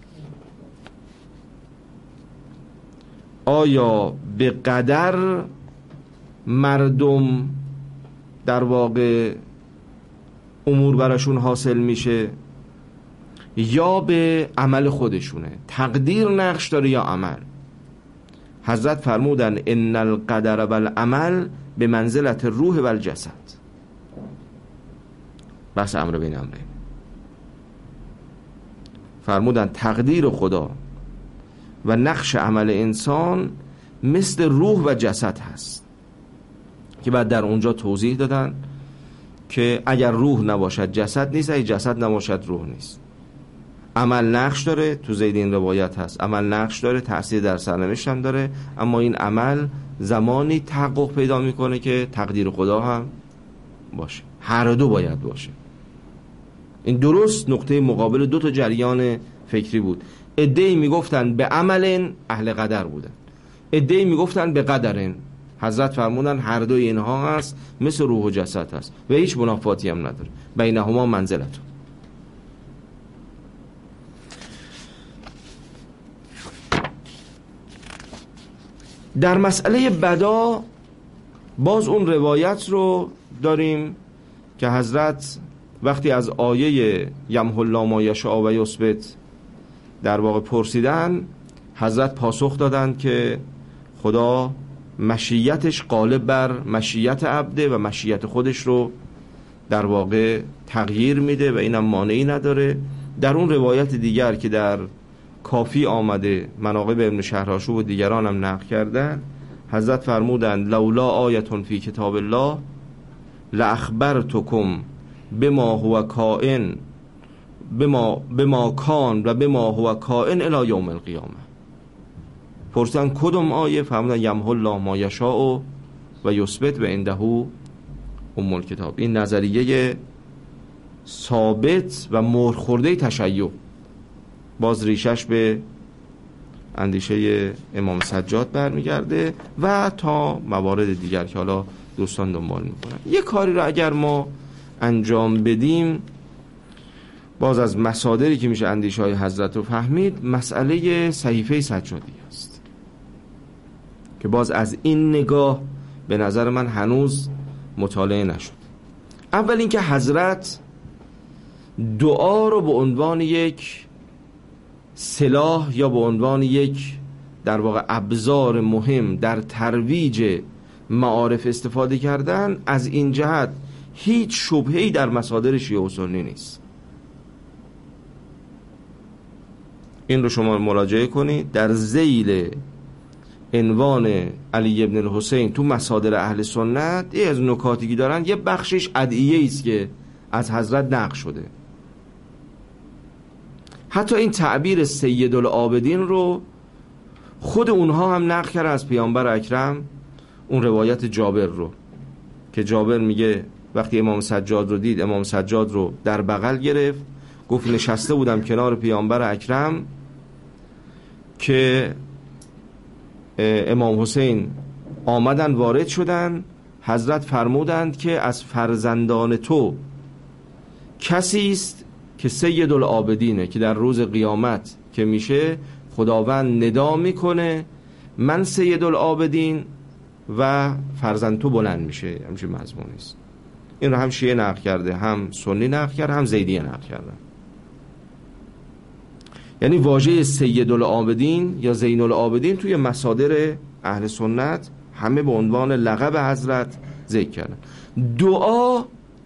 آیا به قدر مردم در واقع امور براشون حاصل میشه یا به عمل خودشونه؟ تقدیر نقش داره یا عمل؟ حضرت فرمودن ان القدر والعمل به منزلت روح و الجسد. بس امر بین امرین. فرمودن تقدیر خدا و نقش عمل انسان مثل روح و جسد هست، که بعد در اونجا توضیح دادن که اگر روح نباشد جسد نیست، اگر جسد نباشد روح نیست. عمل نقش داره، تو زید این روایت هست عمل نقش داره، تأثیر در سرنوشت هم داره، اما این عمل زمانی تحقق پیدا میکنه که تقدیر خدا هم باشه. هر دو باید باشه. این درست نقطه مقابل دو تا جریان فکری بود. عده‌ای میگفتن به عمل اهل قدر بودن، عده‌ای میگفتن به قدرن. حضرت فرمودن هر دوی اینها هست، مثل روح و جسد هست و هیچ منافاتی هم نداره، بینهما منزلت. در مسئله بدا باز اون روایت رو داریم که حضرت وقتی از آیه یمحو الله ما یشاء و یثبت در واقع پرسیدن، حضرت پاسخ دادن که خدا مشیتش غالب بر مشیت عبده و مشیت خودش رو در واقع تغییر میده و اینم مانعی نداره. در اون روایت دیگر که در کافی آمده، مناقب ابن شهرآشوب و دیگران هم نقل کردن، حضرت فرمودن لولا آیتون فی کتاب الله لاخبرتکم بما هو کائن بما بما کان و بما هو کائن الی یوم القیامه. پرسیدن کدوم آیه؟ فرمودن یمحو الله ما یشاء و یثبت و عنده ام الکتاب. این نظریه ثابت و مهرخورده تشیع، باز ریشش به اندیشه امام سجاد برمیگرده و تا موارد دیگر که حالا دوستان دنبال میکنن. یه کاری رو اگر ما انجام بدیم، باز از مصادری که میشه اندیشه های حضرت رو فهمید، مسئله صحیفه سجادی است که باز از این نگاه به نظر من هنوز مطالعه نشد. اول اینکه حضرت دعا رو به عنوان یک سلاح یا به عنوان یک در واقع ابزار مهم در ترویج معارف استفاده کردن، از این جهت هیچ شبهه‌ای در مصادر شیعه و سنی نیست. این رو شما مراجعه کنید. در ذیل عنوان علی ابن الحسین تو مصادر اهل سنت یه از نکاتی که دارن، یه بخشش ادعیه است که از حضرت نقل شده. حتی این تعبیر سید العابدین رو خود اونها هم نقل کردن از پیامبر اکرم. اون روایت جابر رو که جابر میگه وقتی امام سجاد رو دید، امام سجاد رو در بغل گرفت، گفت نشسته بودم کنار پیامبر اکرم که امام حسین آمدن وارد شدن. حضرت فرمودند که از فرزندان تو کسی است که سید العابدینه، که در روز قیامت که میشه خداوند ندا میکنه من سید العابدین و فرزند تو بلند میشه. همچین مضمون است. این رو هم شیعه نقل کرده، هم سنی نقل کرده، هم زیدیه نقل کرده. یعنی واژه سید العابدین یا زین العابدین توی مصادر اهل سنت همه به عنوان لقب حضرت ذکر کردن. دعا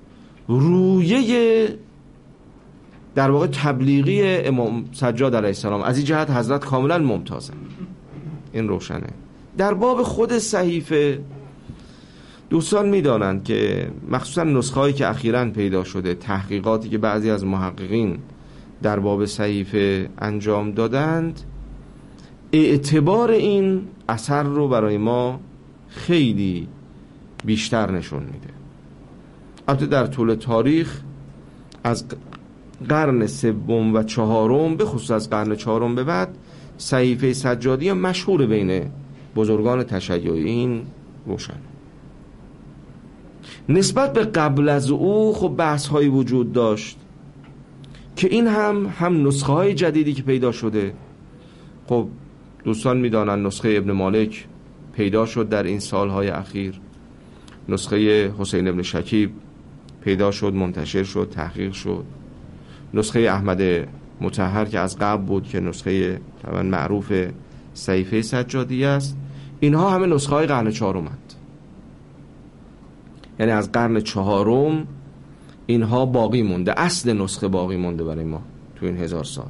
رویه در واقع تبلیغی امام سجاد علیه السلام، از این جهت حضرت کاملا ممتازه. این روشنه. در باب خود صحیفه دوستان میدانند که مخصوصا نسخه هایی که اخیراً پیدا شده، تحقیقاتی که بعضی از محققین در باب صحیفه انجام دادند، اعتبار این اثر رو برای ما خیلی بیشتر نشون میده. البته در طول تاریخ از قرن سوم و چهارم، به خصوص از قرن چهارم به بعد، صحیفه سجادی مشهور بین بزرگان تشیعی، این روشن. نسبت به قبل از او خب بحث هایی وجود داشت که این هم هم نسخه های جدیدی که پیدا شده. خب دوستان میدانن نسخه ابن مالک پیدا شد در این سالهای اخیر، نسخه حسین ابن شکیب پیدا شد، منتشر شد، تحقیق شد، نسخه احمد مطهر که از قبل بود که نسخه طبعا معروف صحیفه سجادی است. اینها همه نسخه های قرن چهارمند، یعنی از قرن چهارم اینها باقی مونده، اصل نسخه باقی مونده برای ما تو این هزار سال.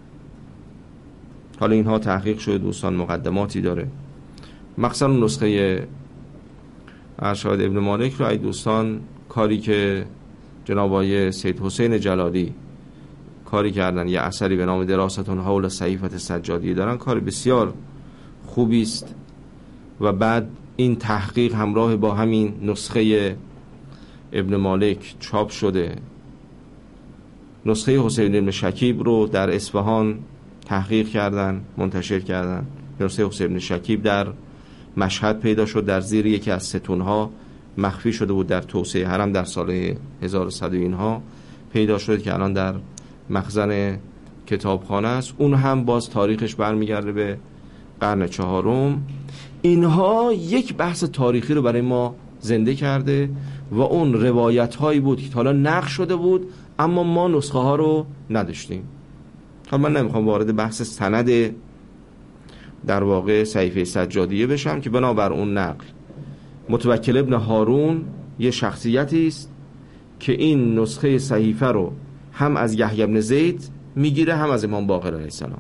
حالا اینها تحقیق شده دوستان، مقدماتی داره، مخصوصا نسخه ارشاد ابن مالک رو ای دوستان، کاری که جناب آقای سید حسین جلالی کاری کردن، یه اثری به نام دراستون حول صحیفه سجادی دارن، کار بسیار خوبی است. و بعد این تحقیق همراه با همین نسخه ابن مالک چاپ شده. نسخه حسین ابن شکیب رو در اصفهان تحقیق کردن، منتشر کردن. نسخه حسین ابن شکیب در مشهد پیدا شد، در زیر یکی از ستونها مخفی شده بود، در توسعه حرم در سال هزار و صد اینها پیدا شد که الان در مخزن کتابخانه است. اون هم باز تاریخش برمیگرده به قرن چهارم. اینها یک بحث تاریخی رو برای ما زنده کرده و اون روایت هایی بود که حالا نقل شده بود اما ما نسخه ها رو نداشتیم. حالا من نمیخوام وارد بحث سند در واقع صحیفه سجادیه بشم که بنابر اون نقل متوکل ابن هارون یه شخصیتی است که این نسخه صحیفه رو هم از یحیی ابن زید میگیره، هم از امام باقر علیه السلام،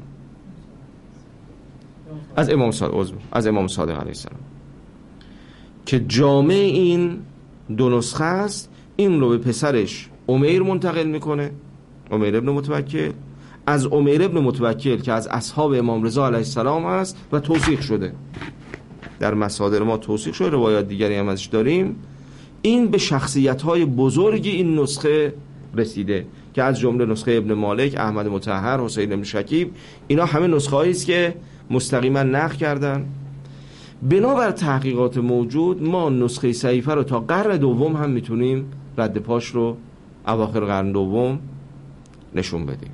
از امام صادق از امام صادق علیه السلام، که جامع این دو نسخه است. این رو به پسرش امیر منتقل میکنه، امیر ابن متوکل، از امیر ابن متوکل که از اصحاب امام رضا علیه السلام است و توثیق شده در مصادر ما، توثیق شده، روایات دیگری هم ازش داریم. این به شخصیت‌های بزرگی این نسخه رسیده که از جمله نسخه ابن مالک، احمد مطهر، حسین ابن شکیب، اینا همه نسخه‌هایی است که مستقیما نقل کردن. بنابر تحقیقات موجود ما نسخه صحیفه رو تا قرن دوم هم میتونیم رد پاش رو اواخر قرن دوم نشون بدیم.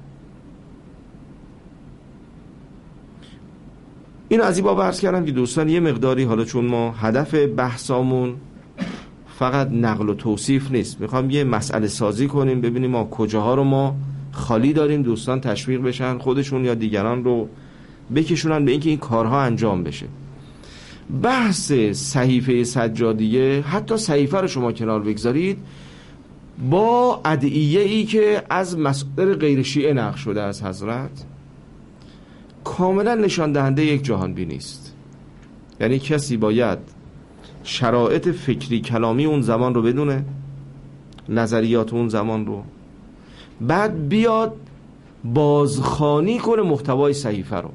این از این باب عرض کردم که دوستان یه مقداری، حالا چون ما هدف بحثامون فقط نقل و توصیف نیست، میخوام یه مسئله سازی کنیم، ببینیم ما کجاها رو ما خالی داریم، دوستان تشویق بشن خودشون یا دیگران رو بکشونن به اینکه این کارها انجام بشه. بحث صحیفه سجادیه، حتی صحیفه رو شما کنار بگذارید، با ادعیه ای که از مصادر غیر شیعه نقل شده از حضرت، کاملا نشان دهنده یک جهان بینی است. یعنی کسی باید شرایط فکری کلامی اون زمان رو بدونه، نظریات اون زمان رو، بعد بیاد بازخوانی کنه محتوای صحیفه رو.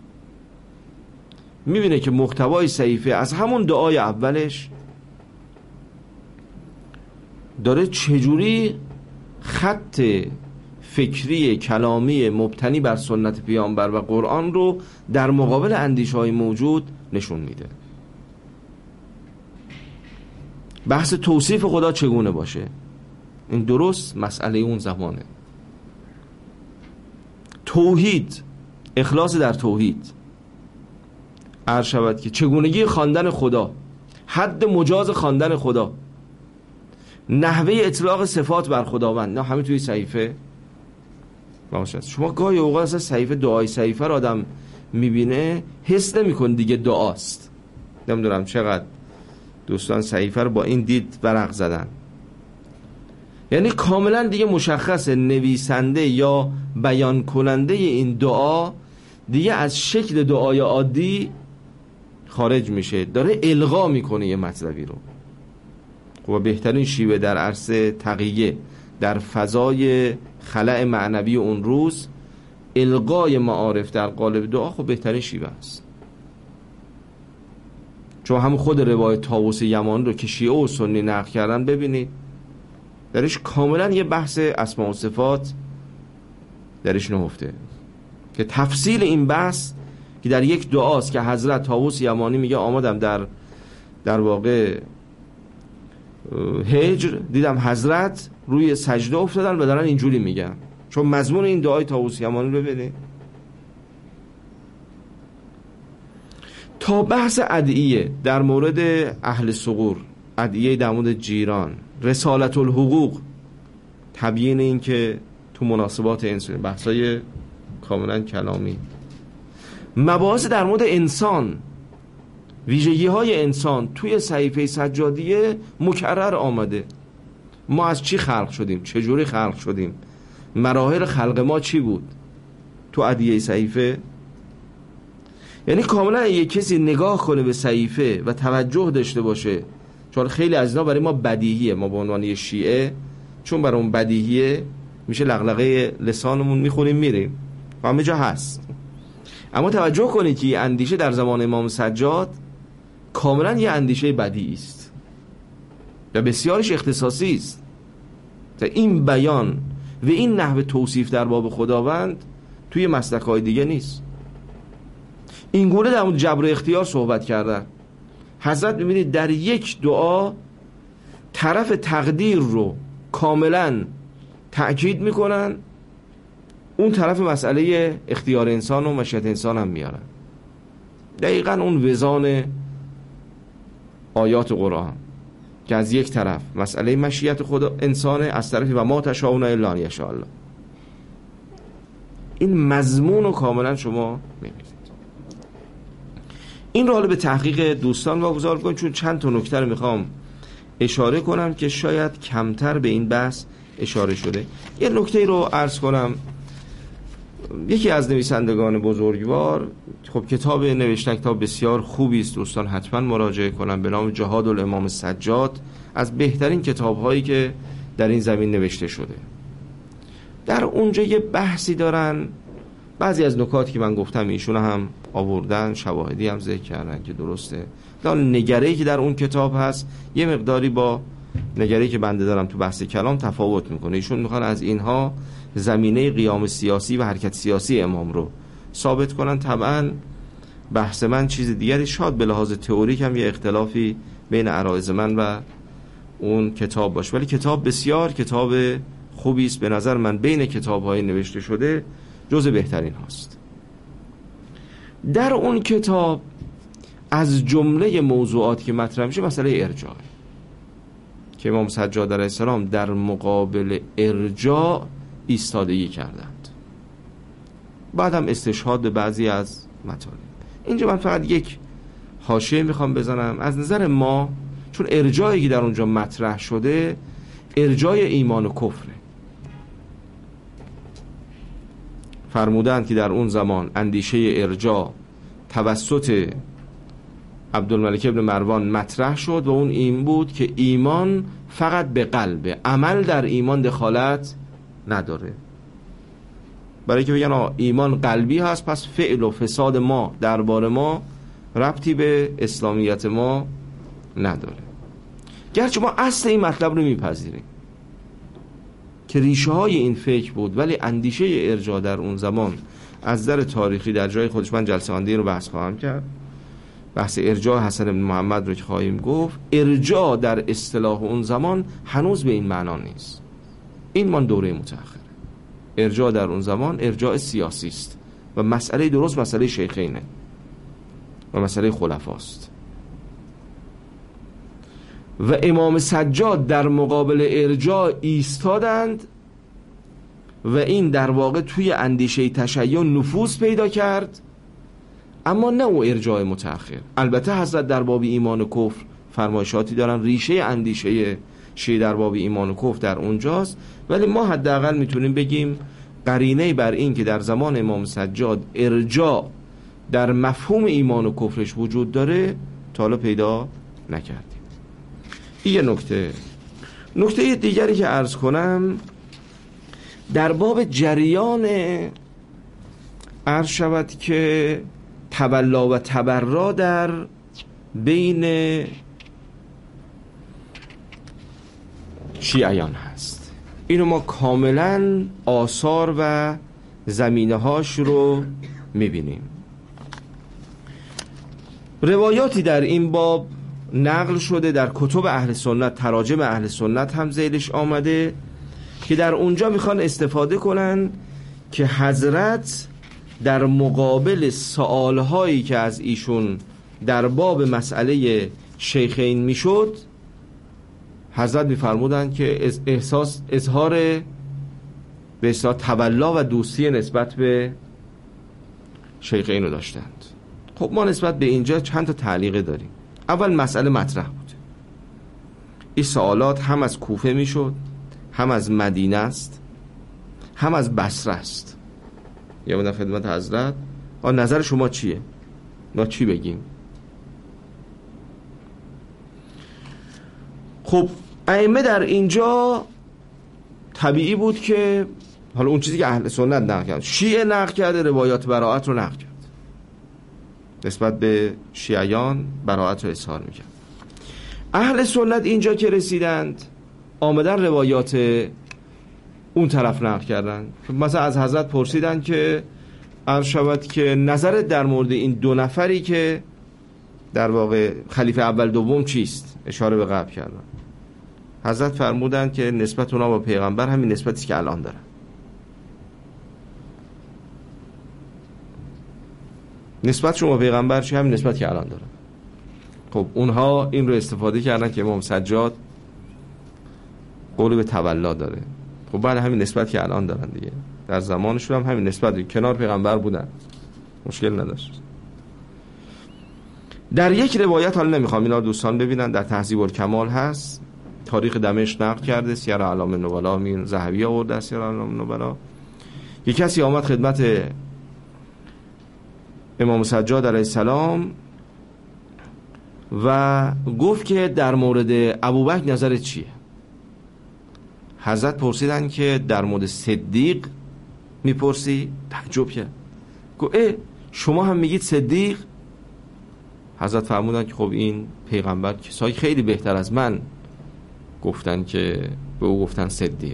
میبینه که محتوای صحیفه از همون دعای اولش داره چجوری خط فکری کلامی مبتنی بر سنت پیامبر و قرآن رو در مقابل اندیشه‌های موجود نشون میده. بحث توصیف خدا چگونه باشه، این درست مسئله اون زمانه. توحید، اخلاص در توحید، عرض شود که چگونگی خواندن خدا، حد مجاز خواندن خدا، نحوه اطلاق صفات بر خداوند، نه همین توی صحیفه باشد. شما گاهی اوقات اصلا صحیفه، دعای صحیفه رو آدم میبینه حس نمی‌کنه دیگه دعاست. نمیدونم چقدر دوستان صحیفه رو با این دید ورق زدن، یعنی کاملا دیگه مشخصه نویسنده یا بیان کننده این دعا دیگه از شکل دعای عادی خارج میشه، داره القا میکنه یه مطلبی رو. و بهترین شیوه در عرصه تقیه، در فضای خلأ معنوی اون روز، القای معارف در قالب دعا خب بهترین شیوه است. چون هم خود روایت طاووس یمانی رو که شیعه و سنی نقل کردن ببینید، درش کاملا یه بحث اسماء و صفات درش نهفته که تفصیل این بحث که در یک دعاست که حضرت طاووس یمانی میگه آمدم در در واقع هجر، دیدم حضرت روی سجده افتادن و دارن اینجوری میگن. چون مضمون این دعای طاووس یمانی رو ببینید. تا بحث ادعیه در مورد اهل ثغور، ادعیه در مورد جیران، رسالت الحقوق، تبیین این که تو مناسبات انسانی، بحثای کاملا کلامی، مباحث در مورد انسان، ویژگی های انسان توی صحیفه سجادیه مکرر آمده. ما از چی خلق شدیم، چجوری خلق شدیم، مراحل خلق ما چی بود تو ادعیه صحیفه. یعنی کاملا یک کسی نگاه کنه به صحیفه و توجه داشته باشه، چون خیلی از اینا برای ما بدیهیه، ما به عنوان شیعه چون برای اون بدیهیه میشه لغلقه لسانمون میخونیم میریم، همه جا هست. اما توجه کنید که این اندیشه در زمان امام سجاد کاملا یه اندیشه بدیهی است و بسیارش اختصاصی است. این بیان و این نحو توصیف در باب خداوند توی مسلک‌های دیگه نیست. این گونه در اون جبر اختیار صحبت کردن. حضرت می‌بینید در یک دعا طرف تقدیر رو کاملا تأکید میکنن، اون طرف مسئله اختیار انسان و مشیت انسان هم میارن. دقیقا اون وزان آیات قرآن که از یک طرف مسئله مشیت خدا انسانه، از طرفی و ما تشاءون الا ان یشاء الله. این مضمون رو کاملا شما میبینید. این رو حالا به تحقیق دوستان واگذار کنید، چون چند تا نکته رو میخوام اشاره کنم که شاید کمتر به این بحث اشاره شده. یه نکته رو عرض کنم. یکی از نویسندگان بزرگوار خب کتاب نوشته، کتاب بسیار خوبی است، دوستان حتما مراجعه کنن، به نام جهاد الامام سجاد، از بهترین کتاب‌هایی که در این زمین نوشته شده. در اونجا یه بحثی دارن، بعضی از نکاتی که من گفتم ایشون هم آوردن، شواهدی هم ذکر کردن که درسته. لان نگره‌ای که در اون کتاب هست یه مقداری با نگره‌ای که بنده دارم تو بحث کلام تفاوت میکنه. ایشون میخوان از اینها زمینه قیام سیاسی و حرکت سیاسی امام رو ثابت کنن. طبعا بحث من چیز دیگری، شاید به لحاظ تئوریک هم یه اختلافی بین عرایض من و اون کتاب باشه، ولی کتاب بسیار کتاب خوبی است. به نظر من بین کتاب‌های نوشته شده جزء بهترین هاست. در اون کتاب از جمله موضوعات که مطرح میشه مسئله ارجاع، که امام سجاد علیه السلام در مقابل ارجاع ایستادگی کردند. بعدم استشهاد به بعضی از مطالب. اینجا من فقط یک حاشیه میخوام بزنم. از نظر ما چون ارجاعی که در اونجا مطرح شده ارجاع ایمان و کفره، فرمودند که در اون زمان اندیشه ارجاع توسط عبدالملک ابن مروان مطرح شد و اون این بود که ایمان فقط به قلبه، عمل در ایمان دخالت نداره. برای که بگن ایمان قلبی هست، پس فعل و فساد ما درباره ما ربطی به اسلامیت ما نداره. گرچه ما اصل این مطلب رو میپذیریم که ریشه های این فکر بود، ولی اندیشه ارجاع در اون زمان از نظر تاریخی در جای خودش، من جلسه آینده رو بحث خواهم کرد، بحث ارجاع حسن بن محمد رو که خواهیم گفت، ارجاع در اصطلاح اون زمان هنوز به این معنا نیست. این من دوره متأخره. ارجاع در اون زمان ارجاع سیاسی است و مسئله درست مسئله شیخینه و مسئله خلفاست. و امام سجاد در مقابل ارجاع ایستادند و این در واقع توی اندیشه تشیع نفوذ پیدا کرد، اما نه او ارجاع متأخر. البته حضرت در باب ایمان و کفر فرمایشاتی دارن، ریشه اندیشه شیعه در باب ایمان و کفر در اونجاست، ولی ما حداقل میتونیم بگیم قرینه بر این که در زمان امام سجاد ارجاع در مفهوم ایمان و کفرش وجود داره تا حالا پیدا نکردیم. این یه نکته. نکته دیگری که عرض کنم در باب جریان عرض شود که تولا و تبرا در بین شیعیان هست. اینو ما کاملا آثار و زمینه هاش رو میبینیم. روایاتی در این باب نقل شده در کتب اهل سنت، تراجم اهل سنت هم ذیلش آمده که در اونجا میخوان استفاده کنن که حضرت در مقابل سوالهایی که از ایشون در باب مسئله شیخین میشد، حضرت میفرمودن که احساس اظهار به اصطلاح تولا و دوستی نسبت به شیخین رو داشتند. خب ما نسبت به اینجا چند تا تعلیق داریم. اول مسئله مطرح بود، این سوالات هم از کوفه میشد، هم از مدینه است، هم از بصره است. یا بودن خدمت حضرت آن نظر شما چیه؟ ما چی بگیم؟ خب ائمه در اینجا طبیعی بود که حالا اون چیزی که اهل سنت نقل کرد، شیعه نقل کرده، روایات براءت رو نقل کرد، نسبت به شیعیان براءت رو اظهار میکرد. اهل سنت اینجا که رسیدند آمدن روایات اون طرف نقل کردن. مثلا از حضرت پرسیدن که عرض شود که نظرت در مورد این دو نفری که در واقع خلیفه اول دوم چیست؟ اشاره به قبل کردن. حضرت فرمودن که نسبت اونا با پیغمبر همین نسبتی که الان دارن. نسبت شما پیغمبر چی؟ همین نسبت که الان دارن. خب اونها این رو استفاده کردن که امام سجاد قول به تولا داره. خب بعد همین نسبت که الان دارن دیگه، در زمانشون هم همین نسبت دیگه. کنار پیغمبر بودن، مشکل نداشت. در یک روایت، حالا نمیخوام اینا دوستان ببینن، در تهذیب الکمال هست، تاریخ دمشق نقل کرده، سیر اعلام النبلا مین ذهبی آورده، سیر اعلام النبلا. یک کسی آمد خدمت امام سجاد علیه السلام و گفت که در مورد ابوبکر نظرت چیه؟ حضرت پرسیدن که در مورد صدیق میپرسی؟ تعجب کرد، گفت اه شما هم میگید صدیق؟ حضرت فرمودن که خب این پیغمبر کسایی خیلی بهتر از من گفتن که به او گفتن صدیق.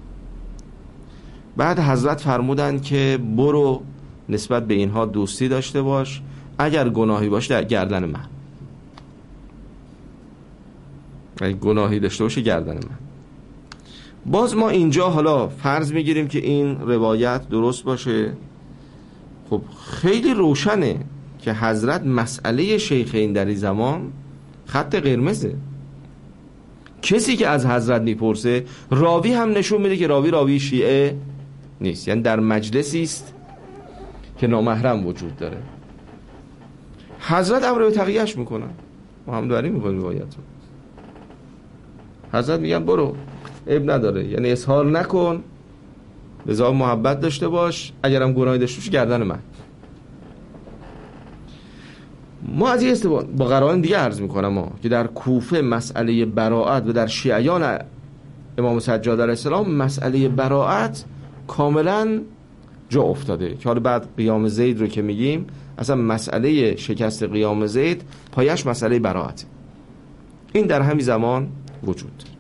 بعد حضرت فرمودن که برو نسبت به اینها دوستی داشته باش، اگر گناهی باشه در گردن من، اگر گناهی داشته باشه گردن من. باز ما اینجا حالا فرض میگیریم که این روایت درست باشه. خب خیلی روشنه که حضرت مسئله شیخین در این زمان خط قرمزه. کسی که از حضرت میپرسه، راوی هم نشون میده که راوی راوی شیعه نیست، یعنی در مجلسی است که نامحرم وجود داره. حضرت امر به تقیه‌اش میکنن، ما هم داریم میکنیم روایت رو. حضرت میگن برو، عیب نداره، یعنی اظهار نکن، لذا محبت داشته باش، اگرم گناهی داشته باش گردن من. ما از این استفاده با قرائن دیگه عرض میکنم ما که در کوفه مسئله براءت و در شیعیان امام سجاد علیه السلام مسئله براءت کاملا جا افتاده، که حالا بعد قیام زید رو که میگیم، اصلا مسئله شکست قیام زید پایش مسئله براءت، این در همین زمان وجود داره.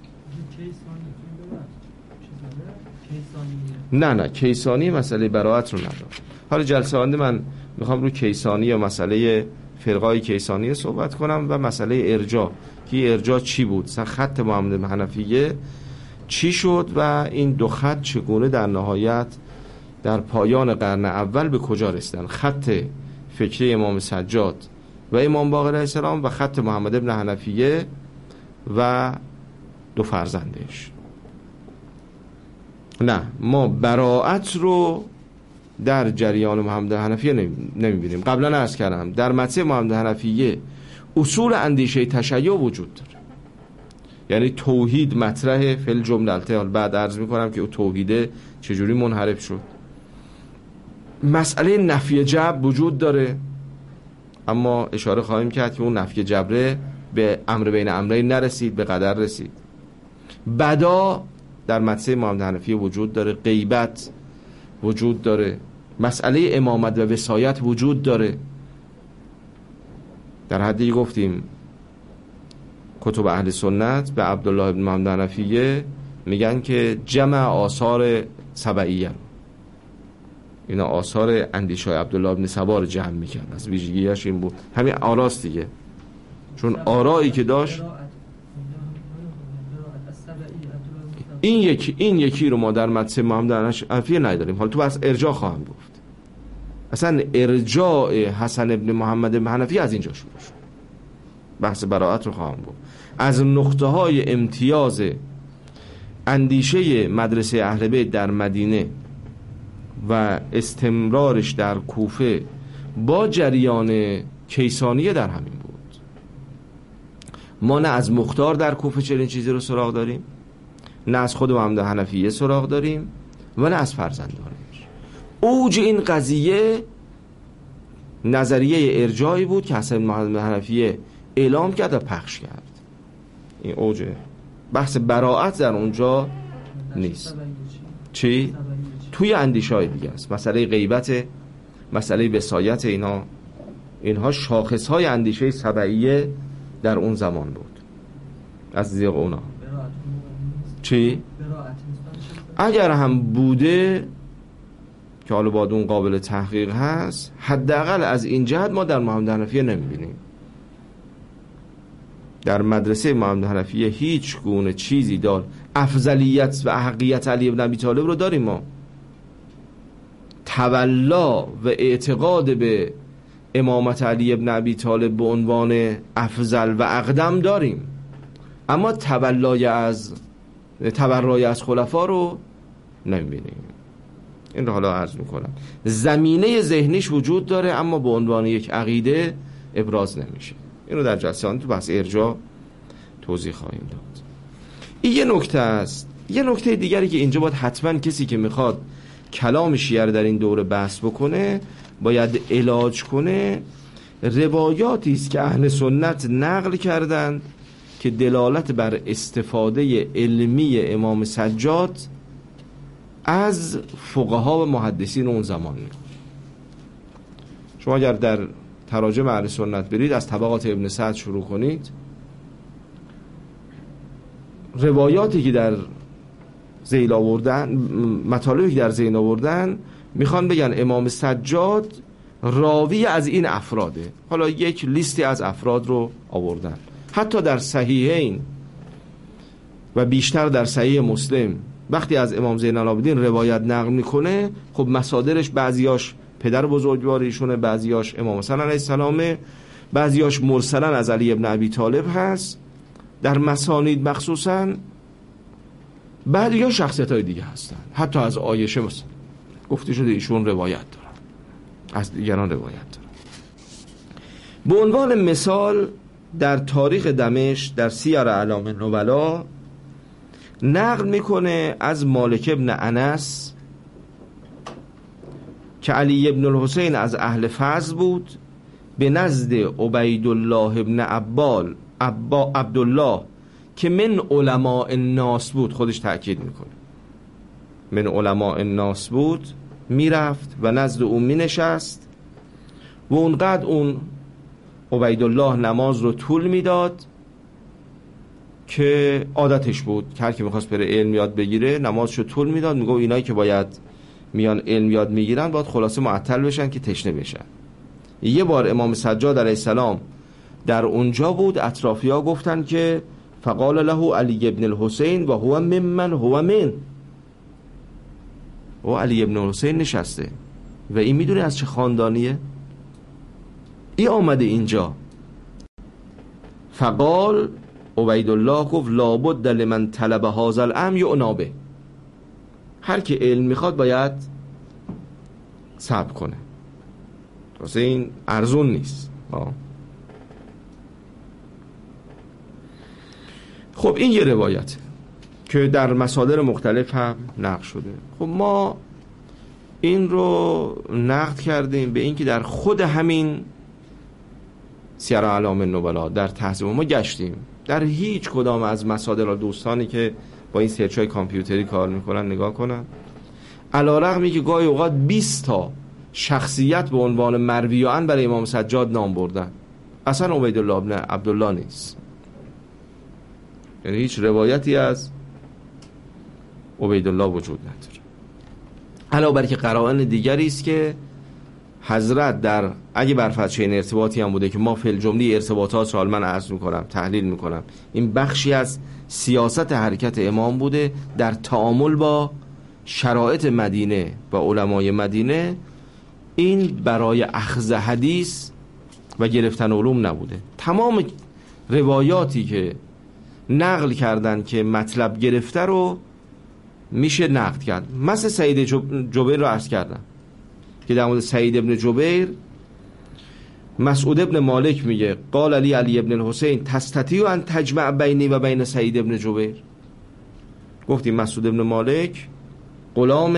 نه نه کیسانی مسئله براءت رو نداره. حالا جلسه آینده من میخوام رو کیسانی یا مسئله فرقای کیسانی صحبت کنم و مسئله ارجاء، که ارجاء چی بود، مثلا خط محمد حنفیه چی شد و این دو خط چگونه در نهایت در پایان قرن اول به کجا رسیدن، خط فکری امام سجاد و امام باقر علیه السلام و خط محمد ابن حنفیه و دو فرزندش. نه، ما براءت رو در جریان محمد حنفیه نمیبینیم. قبلا عرض کردم در متن محمد حنفیه اصول اندیشه تشیع وجود داره، یعنی توحید مطرح فل جملته. بعد عرض میکنم که او توحیده چجوری منحرف شد. مسئله نفی جبر وجود داره، اما اشاره خواهیم کرد که اون نفی جبره به امر بین امرین نرسید، به قدر رسید. بدا در مدرسه امام حنفی وجود داره، غیبت وجود داره، مسئله امامت و وصایت وجود داره. در حدی گفتیم کتب اهل سنت به عبدالله بن محمد حنفیه میگن که جمع آثار سبعیه، اینا آثار اندیشه عبدالله بن سبا رو جمع میکرد. از ویژگیش این بود، همین آراست دیگه، چون آرایی که داشت. این یکی این یکی رو ما در مدرسه محمد حنفیه نداریم. حالا تو بس ارجاع خواهم گفت. اصلا ارجاع حسن ابن محمد بن حنفی از اینجا شروع شد. بحث براءت رو خواهم گفت. از نقطه های امتیاز اندیشه مدرسه اهل بیت در مدینه و استمرارش در کوفه با جریان کیسانیه در همین بود. ما نه از مختار در کوفه چنین چیزی رو سراغ داریم، نه از خود محمد حنفیه سراغ داریم و نه از فرزندانش. اوج این قضیه نظریه ارجاعی بود که حسن محمد حنفیه اعلام کرد و پخش کرد. این اوجه. بحث براءت در اونجا نیست. چی؟ توی اندیشه‌های دیگه است. مسئله غیبت، مسئله وصایت، اینا اینها شاخص‌های اندیشه سبعیه در اون زمان بود. از زیغ اونا. چی؟ اگر هم بوده که حالا بعد اون قابل تحقیق هست، حداقل از این جهت ما در محمد حنفیه نمی‌بینیم. در مدرسه محمد حنفیه هیچ گونه چیزی دار افضلیت و احقیت علی بن ابی طالب رو داریم. ما تولا و اعتقاد به امامت علی بن ابی طالب به عنوان افضل و اقدم داریم، اما تولای از تبرای از خلفا رو نمی‌بینیم. این رو حالا عرض میکنم. زمینه ذهنیش وجود داره اما به عنوان یک عقیده ابراز نمیشه. این رو در جلسه آن تو بحث ارجاع توضیح خواهیم داد. این یه نکته است. یه نکته دیگری که اینجا باید حتما کسی که میخواد کلام شیعه در این دوره بحث بکنه باید علاج کنه، روایاتی است که اهل سنت نقل کردند که دلالت بر استفاده علمی امام سجاد از فقها و محدثین اون زمان میکنه. شما اگر در تراجم اهل سنت برید، از طبقات ابن سعد شروع کنید، روایاتی که در ذیل آوردن، مطالبی که در ذیل آوردن، میخوان بگن امام سجاد راوی از این افراده. حالا یک لیستی از افراد رو آوردن. حتی در صحیحین و بیشتر در صحیح مسلم وقتی از امام زین العابدین روایت نقل میکنه، خب مصادرش بعضیاش پدر بزرگوار ایشونه، بعضیاش امام حسن علیه السلام، بعضیاش مرسلا از علی ابن ابی طالب هست در مسانید مخصوصا، بعضیا شخصیت های دیگه هستن، حتی از عایشه مثلا گفته شده ایشون روایت دارن، از دیگران روایت دارن. به عنوان مثال در تاریخ دمشق در سیر اعلام نبلا نقل میکنه از مالک ابن انس که علی ابن الحسین از اهل فضل بود، به نزد عبیدالله ابن عبال عبا عبدالله که من علماء الناس بود، خودش تأکید میکنه من علماء الناس بود، میرفت و نزد اون مینشست و اونقدر اون عبیدالله نماز رو طول میداد که عادتش بود که هر کی میخواست بره علم یاد بگیره نمازشو طول میداد. میگه اینایی که باید میان علم یاد میگیرن باید خلاصه معطل بشن که تشنه بشن. یه بار امام سجاد علیه السلام در اونجا بود، اطرافیا گفتن که فقال له علی ابن الحسین و هو ممن هو من، و علی ابن الحسین نشسته و این میدونه از چه خاندانیه. این آمده اینجا فقال عبیدالله گفت لابد لمن طلب هذا العلم یعنابه، هر که علم میخواد باید صبر کنه، واسه این ارزون نیست. آه. خب این یه روایت که در مصادر مختلف هم نقل شده. خب ما این رو نقد کردیم به این که در خود همین سیر اعلام النبلا در تحضیب ما گشتیم، در هیچ کدام از مصادر، دوستانی که با این سرچ های کامپیوتری کار میکنن نگاه کنن، علی‌رغمی که گاهی اوقات بیست تا شخصیت به عنوان مرویان برای امام سجاد نام بردن، اصلا عبیدالله ابن عبدالله نیست، یعنی هیچ روایتی از عبیدالله وجود نداره. علاوه بر که قرائن دیگری است که حضرت در، اگه بر فرض این ارتباطی هم بوده که ما فی الجمله ارتباطات رو من عرض میکنم تحلیل میکنم، این بخشی از سیاست حرکت امام بوده در تعامل با شرایط مدینه و علمای مدینه، این برای اخذ حدیث و گرفتن علوم نبوده. تمام روایاتی که نقل کردن که مطلب گرفته رو میشه نقد کرد. مثل سعید جبیر رو عرض کردم که در مورد سعید ابن جبیر مسعود ابن مالک میگه قال علی علی ابن الحسین تستطیع ان تجمع بینی و بین سعید ابن جبیر. گفتیم مسعود ابن مالک غلام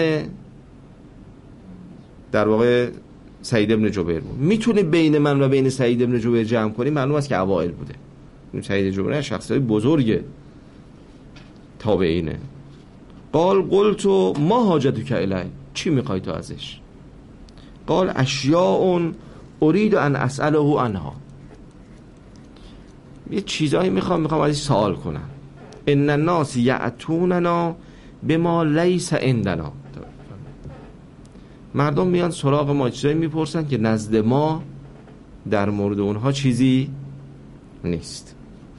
در واقع سعید ابن جبیر بود، میتونه بین من و بین سعید ابن جبیر جمع کنی؟ معلوم است که اوائل بوده. سعید جبیر شخصیت بزرگ تابعینه. قال قلت ما حاجتک الی، چی میخوای تو ازش؟ قال اشیاء اريد ان اساله عنها، یه چیزایی میخوام میخوام ازش سوال کنم. ان الناس یاتوننا بما لیس عندنا، مردم میان سراغ ما چیزایی میپرسن که نزد ما در مورد اونها چیزی نیست.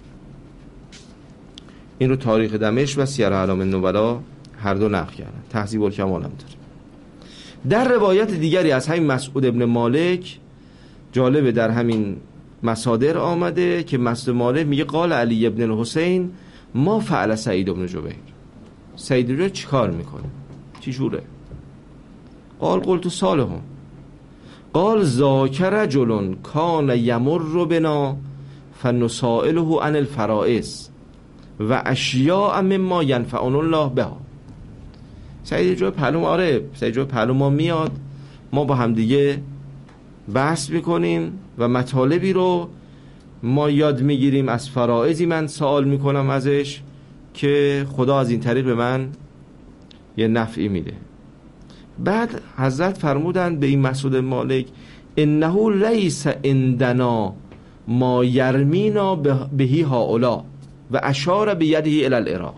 این رو تاریخ دمشق و سیر اعلام النبلا هر دو نقل کردن، تهذیب الکمال هم داره. در روایت دیگری از همین مسعود ابن مالک، جالبه در همین مصادر آمده که مسعود مالک میگه قال علی ابن الحسین ما فعل سعید ابن جبیر، سعید ابن جبیر چی کار میکنه، چی جوره؟ قال قلت صالحون، قال ذاک رجل کان یمر بنا فنسائله عن الفرائض و اشیاء مما ینفعنا الله بها. سعید جوی پهلو ما، آره سعید جوی پهلو ما میاد، ما با هم دیگه بحث میکنیم و مطالبی رو ما یاد میگیریم از فرائضی، من سوال میکنم ازش که خدا از این طریق به من یه نفعی میده. بعد حضرت فرمودن به این مسعود مالک انه لیس عندنا ما یرمینا بهی هؤلاء و اشار بیده الی العراق.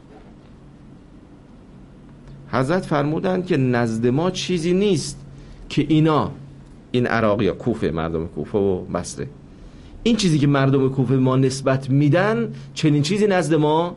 حضرت فرمودن که نزد ما چیزی نیست که اینا، این عراقی ها، کوفه، مردم کوفه و بصره، این چیزی که مردم کوفه ما نسبت میدن چنین چیزی نزد ما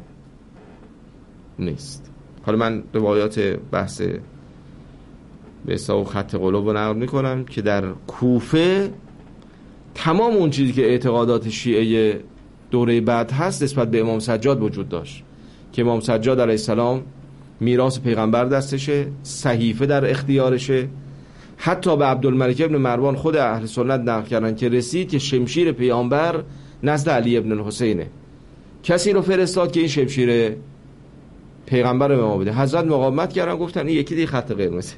نیست. حالا من روایات بحث به حساب خط قلوب رو نقل میکنم که در کوفه تمام اون چیزی که اعتقادات شیعه دوره بعد هست نسبت به امام سجاد وجود داشت، که امام سجاد علیه السلام میراث پیغمبر دستشه، صحیفه در اختیارشه. حتی به عبدالملک ابن مروان خود اهل سنت نقل کردن که رسید که شمشیر پیامبر نزد علی ابن الحسینه، کسی رو فرستاد که این شمشیر پیغمبر رو به ما بده. حضرت مقاومت کردن، گفتن این یکی دیگه خط قرمزه.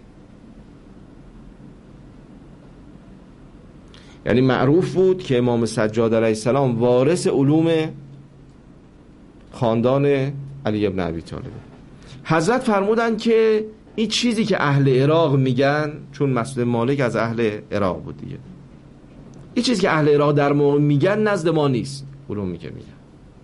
یعنی معروف بود که امام سجاد علیه السلام وارث علوم خاندان علی ابن ابی طالب. حضرت فرمودن که این چیزی که اهل عراق میگن، چون مسعود مالک از اهل عراق بود دیگه، این چیزی که اهل عراق در ما میگن نزد ما نیست، علومی که میگن.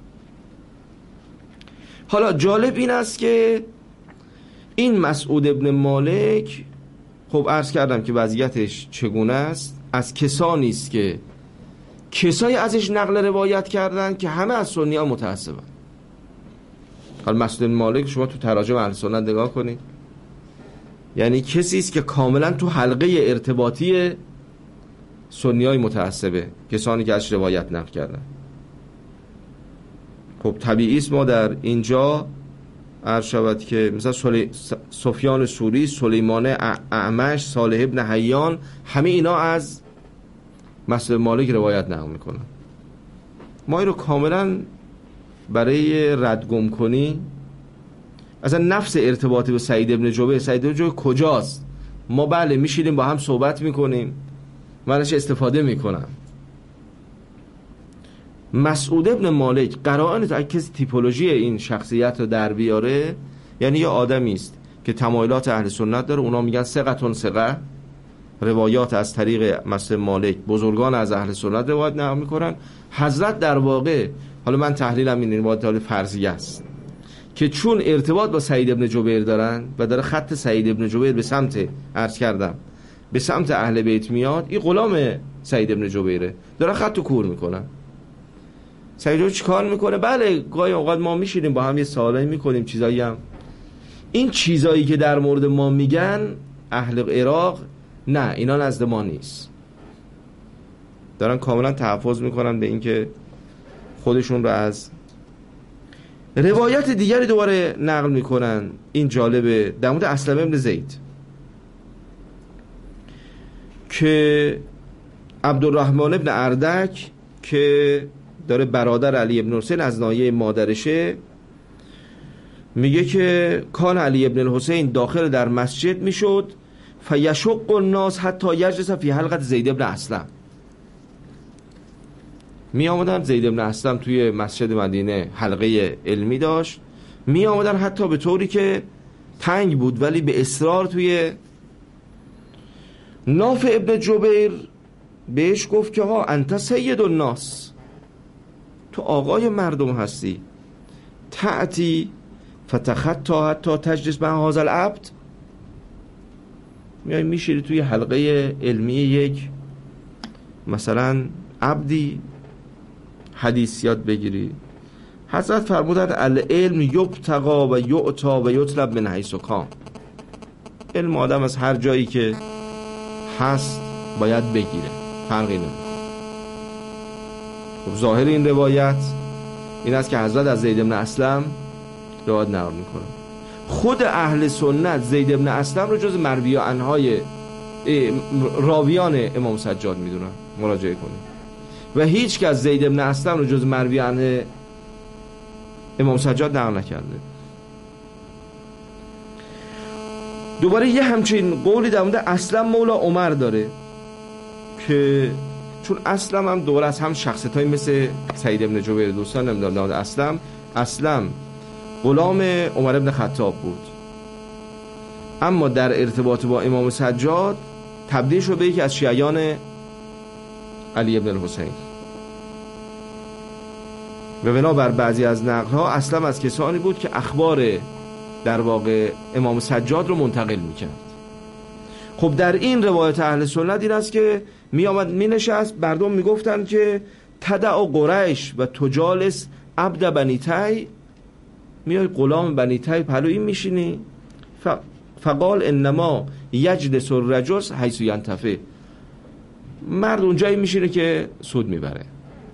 حالا جالب این است که این مسعود ابن مالک، خب عرض کردم که وضعیتش چگونه است، از کسانی است که کسایی ازش نقل روایت کردن که همه از سنی ها متعصبن. حالا مسعود ابن مالک شما تو تراجم اهل سنت نگاه کنید، یعنی کسی است که کاملا تو حلقه ارتباطی سنی های متعصبه، کسانی که ازش روایت نقل کردن. خب طبیعی است ما در اینجا عرض شود که مثلا سلی... سفیان سوری، سلیمان اعمش، صالح ابن حیان، همه اینا از مسعود مالک روایت نقل میکنن. ما این رو کاملا برای ردگم کنی، اصلا نفس ارتباطی به سعید ابن جبیر، سعید ابن جبیر کجاست؟ ما بله میشیدیم با هم صحبت میکنیم، من ازش استفاده میکنم، مسعود ابن مالک قرائن تا کسی تیپولوژی این شخصیت رو در بیاره، یعنی یه آدمی است که تمایلات اهل سنت داره، اونا میگن ثقتون ثقه، روایات از طریق مثل مالک بزرگان از اهل سنت روایت نقل میکنن. حضرت در واقع، حالا من تحلیلم این روایت فرضیه است که چون ارتباط با سعید ابن جبیر دارن و داره خط سعید ابن جبیر به سمت، عرض کردم به سمت اهل بیت میاد، این غلام سعید ابن جبیره، داره خط و کور میکنن. سعید چی کار میکنه؟ بله گاهی اوقات ما میشینیم با هم یه سوالایی میکنیم، چیزایی هم، این چیزایی که در مورد ما میگن اهل عراق، نه اینا نزد ما نیست. دارن کاملا تحفظ میکنن به اینکه خودشون رو از روایت دیگری دوباره نقل میکنن. این جالبه در مورد اسلم ابن زید که عبدالرحمن ابن اردک که داره برادر علی ابن حسین از ناحیه مادرشه، میگه که کان علی ابن الحسین داخل در مسجد میشد فیشق الناس حتی یجلس فی حلقت زید ابن اسلم. می آمدن زید ابن اسلم توی مسجد مدینه حلقه علمی داشت، می آمدن حتی به طوری که تنگ بود ولی به اصرار توی نافع ابن جبیر بهش گفت که ها انت سید الناس، تو آقای مردم هستی، تأتی فتخطی حتی تجلس مع هذا العبد، میای میشیری توی حلقه علمی یک مثلا عبدی حدیث یاد بگیری. حضرت فرمودند العلم یبتغى و یعطى و یطلب من حیث کان، علم آدم از هر جایی که هست باید بگیره، فرقی نمیکنه. خب ظاهر این روایت این است که حضرت از زید بن اسلم روایت نقل میکنه. خود اهل سنت زید بن اسلم رو جز مروی عنهای راویان امام سجاد میدونن، مراجعه کنید، و هیچ که از زید بن اسلم رو جز مروی عنه امام سجاد نقل نکرده. دوباره یه همچین قولی در مورد اسلم مولا عمر داره که چون اسلم هم دوباره از هم شخصیتایی مثل سعید ابن جبیر دوستان نمیدونم نام اسلم اسلم غلام عمر ابن خطاب بود، اما در ارتباط با امام سجاد تبدیل شد به یکی از شیعیان علی ابن الحسین و بنابر بعضی از نقل‌ها اسلم از کسانی بود که اخبار در واقع امام سجاد رو منتقل میکرد. خب در این روایت اهل سنت این است که می آمد می نشست، مردم می گفتن که تدع قریش و تجالس عبد بنی تی، میای غلام بنی تی پلوی میشینی. فقال انما یجلس الرجل حیث ینتفع، مرد اونجایی میشینه که سود میبره.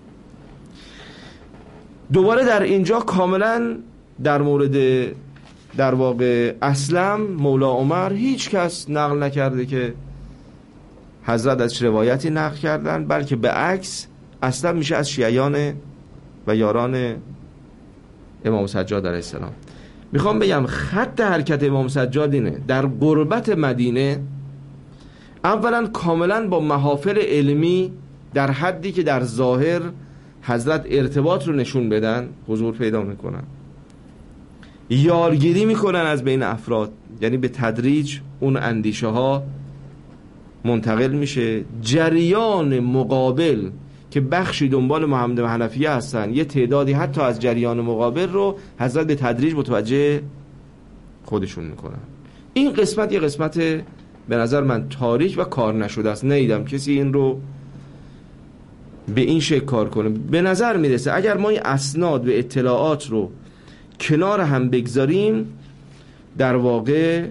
دوباره در اینجا کاملا در مورد در واقع اسلم مولا عمر هیچ کس نقل نکرده که حضرت از روایتی نقل کردن، بلکه به عکس اسلم میشه از شیعیان و یاران امام سجاد علیه السلام. میخوام بگم خط حرکت امام سجاد اینه، در غربت مدینه اولا کاملا با محافل علمی در حدی که در ظاهر حضرت ارتباط رو نشون بدن حضور پیدا میکنن، یارگیری میکنن از بین افراد، یعنی به تدریج اون اندیشه ها منتقل میشه. جریان مقابل که بخشی دنبال محمد حنفیه هستن، یه تعدادی حتی از جریان مقابل رو حضرت به تدریج متوجه خودشون میکنن. این قسمت یه قسمت به نظر من تاریک و کار نشده است، ندیدم کسی این رو به این شکل کار کنه. به نظر میرسه اگر ما این اسناد و اطلاعات رو کنار هم بگذاریم در واقع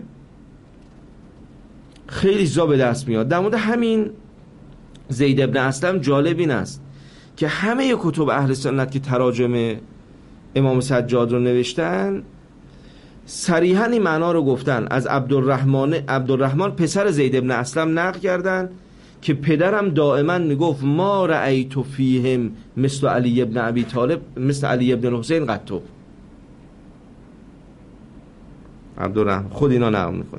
خیلی زا به دست میاد. در مورد همین زید ابن اسلم جالب این است که همه کتب اهل سنت که تراجم امام سجاد رو نوشتن صریحاً این معنا رو گفتن. از عبدالرحمن عبدالرحمن پسر زید ابن اسلم نقل کردن که پدرم دائما میگفت ما رأیت فیهم مثل علی ابن ابی طالب مثل علی ابن الحسین قطو. عبدالرحمن خود اینا نقل میکنه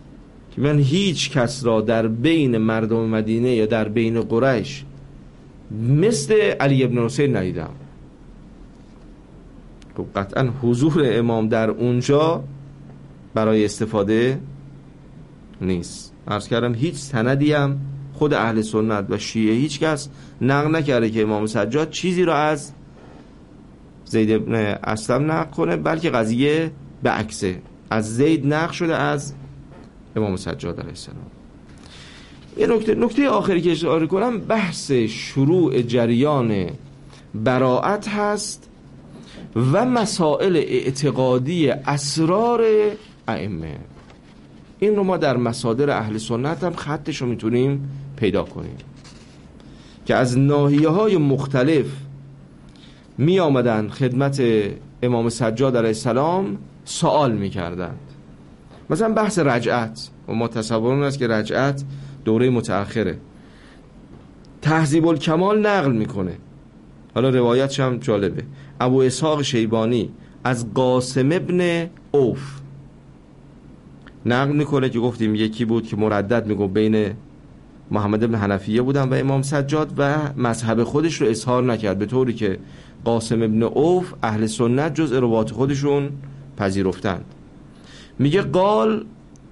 که من هیچ کس را در بین مردم مدینه یا در بین قریش مثل علی ابن حسین ندیدم. خب قطعا حضور امام در اونجا برای استفاده نیست. عرض کردم هیچ سندی هم خود اهل سنت و شیعه هیچ کس نقل نکرده که امام سجاد چیزی رو از زید ابن اسلم نقل کنه، بلکه قضیه به عکسه، از زید نقل شده از امام سجاد علیه السلام. یه نکته نکته آخری که اشاره کنم بحث شروع جریان براءت هست و مسائل اعتقادی اسرار ائمه. این رو ما در مصادر اهل سنت هم خطش رو میتونیم پیدا کنیم که از ناحیه‌های مختلف می آمدن خدمت امام سجاد علیه السلام سوال می کردند. مثلا بحث رجعت، و ما تصورون است که رجعت دوره متأخره. تهذیب الکمال نقل میکنه، حالا روایتش هم جالبه، ابو اسحاق شیبانی از قاسم ابن اوف نقل میکنه که گفتیم یکی بود که مردد میگو بین محمد ابن حنفیه بودن و امام سجاد و مذهب خودش رو اظهار نکرد، به طوری که قاسم ابن اوف اهل سنت جزء روات خودشون پذیرفتند. میگه قال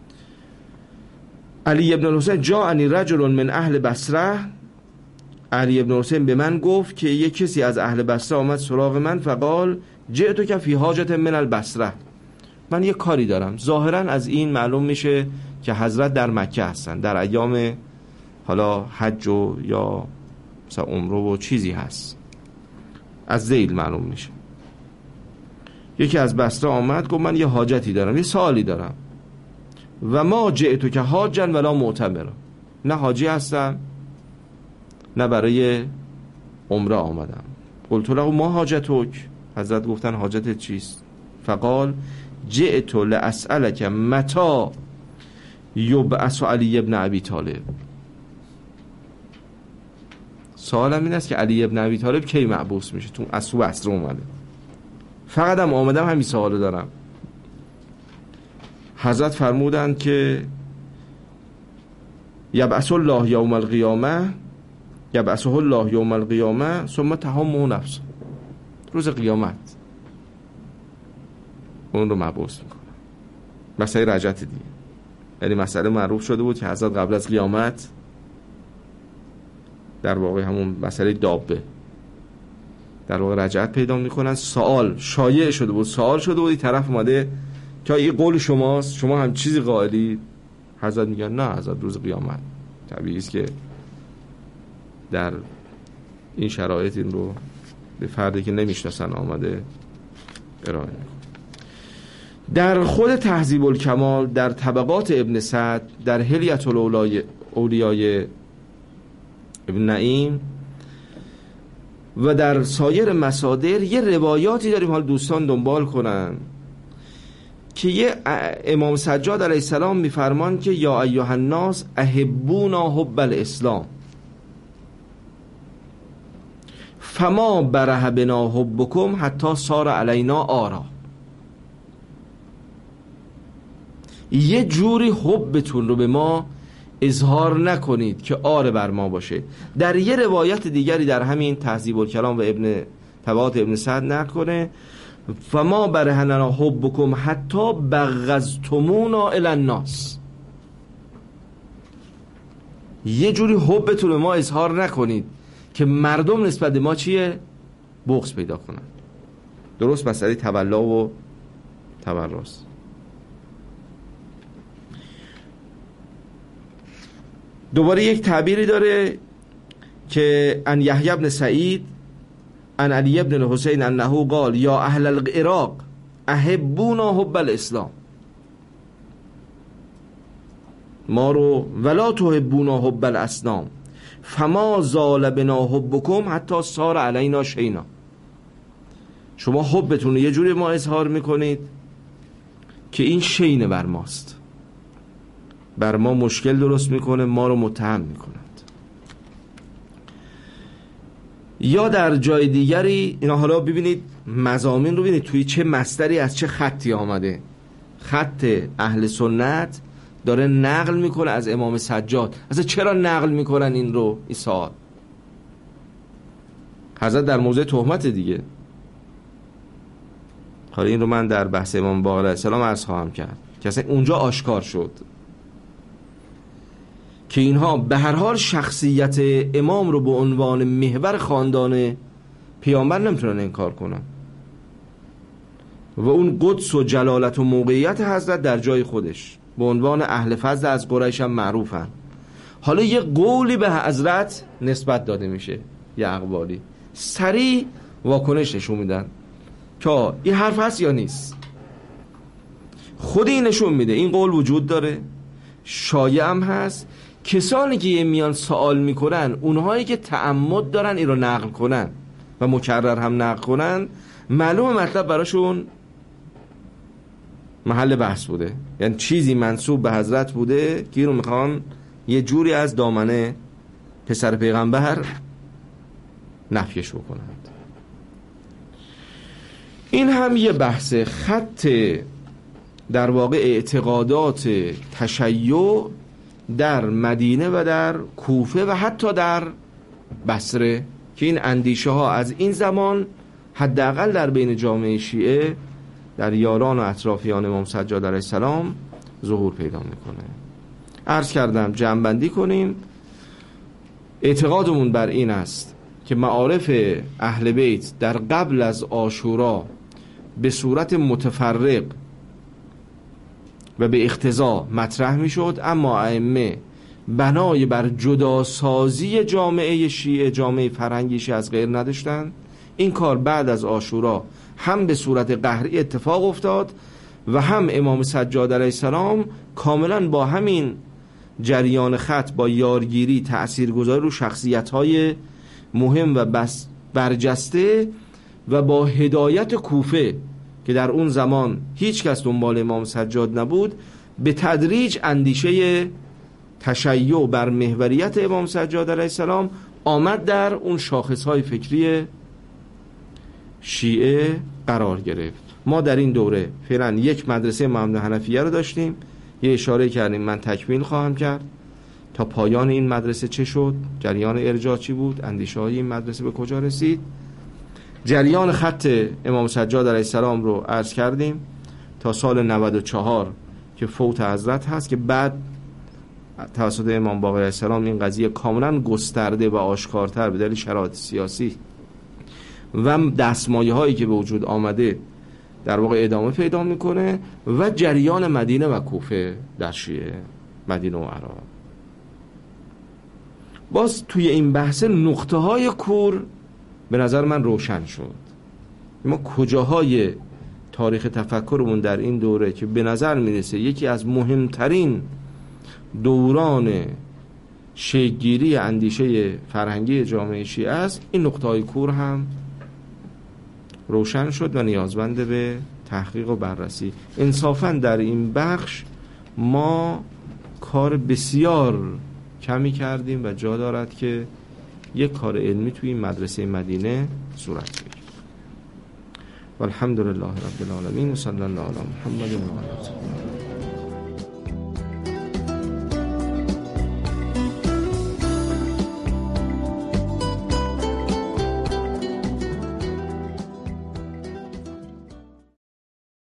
علی ابن حسین جاءنی رجل من اهل بصره، علی ابن حسین به من گفت که یک کسی از اهل بصره آمد سراغ من، فقال جئتک فی حاجت من البصره، من یه کاری دارم. ظاهرا از این معلوم میشه که حضرت در مکه هستن، در ایام حالا حج و یا مثلا عمره و چیزی هست، از ذیل معلوم میشه. یکی از بصره آمد گفت من یه حاجتی دارم، یه سوالی دارم. و ما جئتو که حاجن ولا معتمرا، نه حاجی هستم نه برای عمره آمدم. قلت له ما حاجتک، حضرت گفتن حاجتت چیست؟ فقال جئتو لاسألک متى یبعث علی ابن ابی طالب، سوالم این است که علی ابن ابی طالب کی مبعوث میشه؟ تو از تو عصر اومده، فقط هم آمدم همین سوالو دارم. حضرت فرمودند که یبعث الله یوم القیامه، یبعثه الله یوم القیامه ثم تهمه نفسه، روز قیامت اون رو مبعوث میکنه. مسئله رجعت دیگه، یعنی مسئله معروف شده بود که حضرت قبل از قیامت در واقع همون مسئله دابه در واقع رجعت پیدا میکنن. سوال شایع شده بود، سوال شده بود، این طرف اومده که این قول شماست، شما هم چیزی قائلی؟ حضرت میگن نه، حضرت روز قیامت. طبیعی است که در این شرایط این رو به فردی که نمیشناسن آمده ارائه میکنه. در خود تهذیب الکمال، در طبقات ابن سعد، در حلیة الاولیای ابن نعیم و در سایر مصادر یه روایاتی داریم، حال دوستان دنبال کنن، که یه امام سجاد علیه السلام میفرمان که یا ایها الناس احبونا حب الاسلام فما بره بنا حبکم حتی صار علینا آرا. یه جوری حبتون رو به ما اظهار نکنید که آره بر ما باشه. در یه روایت دیگری در همین تهذیب الکلام و ابن طبقات ابن سعد نقل کنه فما برهننا حبکم حتی بغضتمونا الی الناس، یه جوری حبتون به ما اظهار نکنید که مردم نسبت به ما چیه؟ بغض پیدا کنن. درست مسئله تولا و تبرز. دوباره یک تعبیری داره که ان یحیی بن سعید ان علی ابن الحسین انه قال یا اهل العراق احبونا حب الاسلام، ما رو ولا تحبونا حب الاصنام فما زال بنا حبکم حتی صار علینا شینا. شما حبتون رو یه جوری ما اظهار میکنید که این شینه بر ماست، بر ما مشکل درست میکنه، ما رو متهم میکند. یا در جای دیگری اینا، حالا ببینید مضامین رو ببینید توی چه مصدری از چه خطی آمده. خط اهل سنت داره نقل میکنه از امام سجاد. اصلا چرا نقل میکنن این رو؟ این سوال حضرت در موضع تهمت دیگه. حالا این رو من در بحث امام باقر علیه السلام عرض خواهم کرد که اصلا اونجا آشکار شد که اینها به هر حال شخصیت امام رو به عنوان محور خاندان پیامبر نمیتونن انکار کنن و اون قدس و جلالت و موقعیت حضرت در جای خودش به عنوان اهل فضل از قریش هم معروفن. حالا یه قولی به حضرت نسبت داده میشه، یه اقوالی سریع واکنش نشون میدن که این حرف هست یا نیست. خود این نشون میده این قول وجود داره، شایع هم هست. کسانی که یه میان سوال میکنن، اونهایی که تعمد دارن این رو نقل کنن و مکرر هم نقل کنن، معلوم مطلب براشون محل بحث بوده، یعنی چیزی منسوب به حضرت بوده که این رو میخوان یه جوری از دامنه پسر پیغمبر نفیش بکنند. این هم یه بحث خط در واقع اعتقادات تشیع در مدینه و در کوفه و حتی در بصره که این اندیشه ها از این زمان حداقل در بین جامعه شیعه در یاران و اطرافیان امام سجاد علیه السلام ظهور پیدا میکنه. عرض کردم جمع‌بندی کنیم. اعتقادمون بر این است که معارف اهل بیت در قبل از عاشورا به صورت متفرق و به اقتضا مطرح می شد، اما ائمه بنای بر جداسازی جامعه شیعه، جامعه فرهنگی شیعه از غیر نداشتن. این کار بعد از عاشورا هم به صورت قهری اتفاق افتاد و هم امام سجاد علیه السلام کاملا با همین جریان خط، با یارگیری تأثیرگذاری رو شخصیت‌های مهم و بس برجسته و با هدایت کوفه که در اون زمان هیچ کس دنبال امام سجاد نبود، به تدریج اندیشه تشیع بر محوریت امام سجاد علیه السلام آمد در اون شاخصهای فکری شیعه قرار گرفت. ما در این دوره فعلا یک مدرسه محمد حنفیه رو داشتیم، یه اشاره کردیم، من تکمیل خواهم کرد تا پایان این مدرسه چه شد، جریان ارجاع چی بود، اندیشه های این مدرسه به کجا رسید. جریان خط امام سجاد علیه السلام رو عرض کردیم تا سال نود و چهار که فوت حضرت هست، که بعد توسط امام باقر علیه السلام این قضیه کاملا گسترده و آشکارتر به دلیل شرایط سیاسی و دستمایه هایی که به وجود آمده در واقع ادامه پیدا میکنه و جریان مدینه و کوفه در شیعه، مدینه و عراق. باز توی این بحث نقطه های کور به نظر من روشن شد. ما کجاهای تاریخ تفکرمون در این دوره که به نظر میرسه یکی از مهمترین دوران شکل‌گیری اندیشه فرهنگی جامعه شیعه است، این نقطه های کور هم روشن شد و نیازمند به تحقیق و بررسی. انصافاً در این بخش ما کار بسیار کمی کردیم و جا دارد که یک کار علمی توی این مدرسه مدینه صورت بگیرد. والحمدلله رب العالمین و صلی الله علی محمد و آله.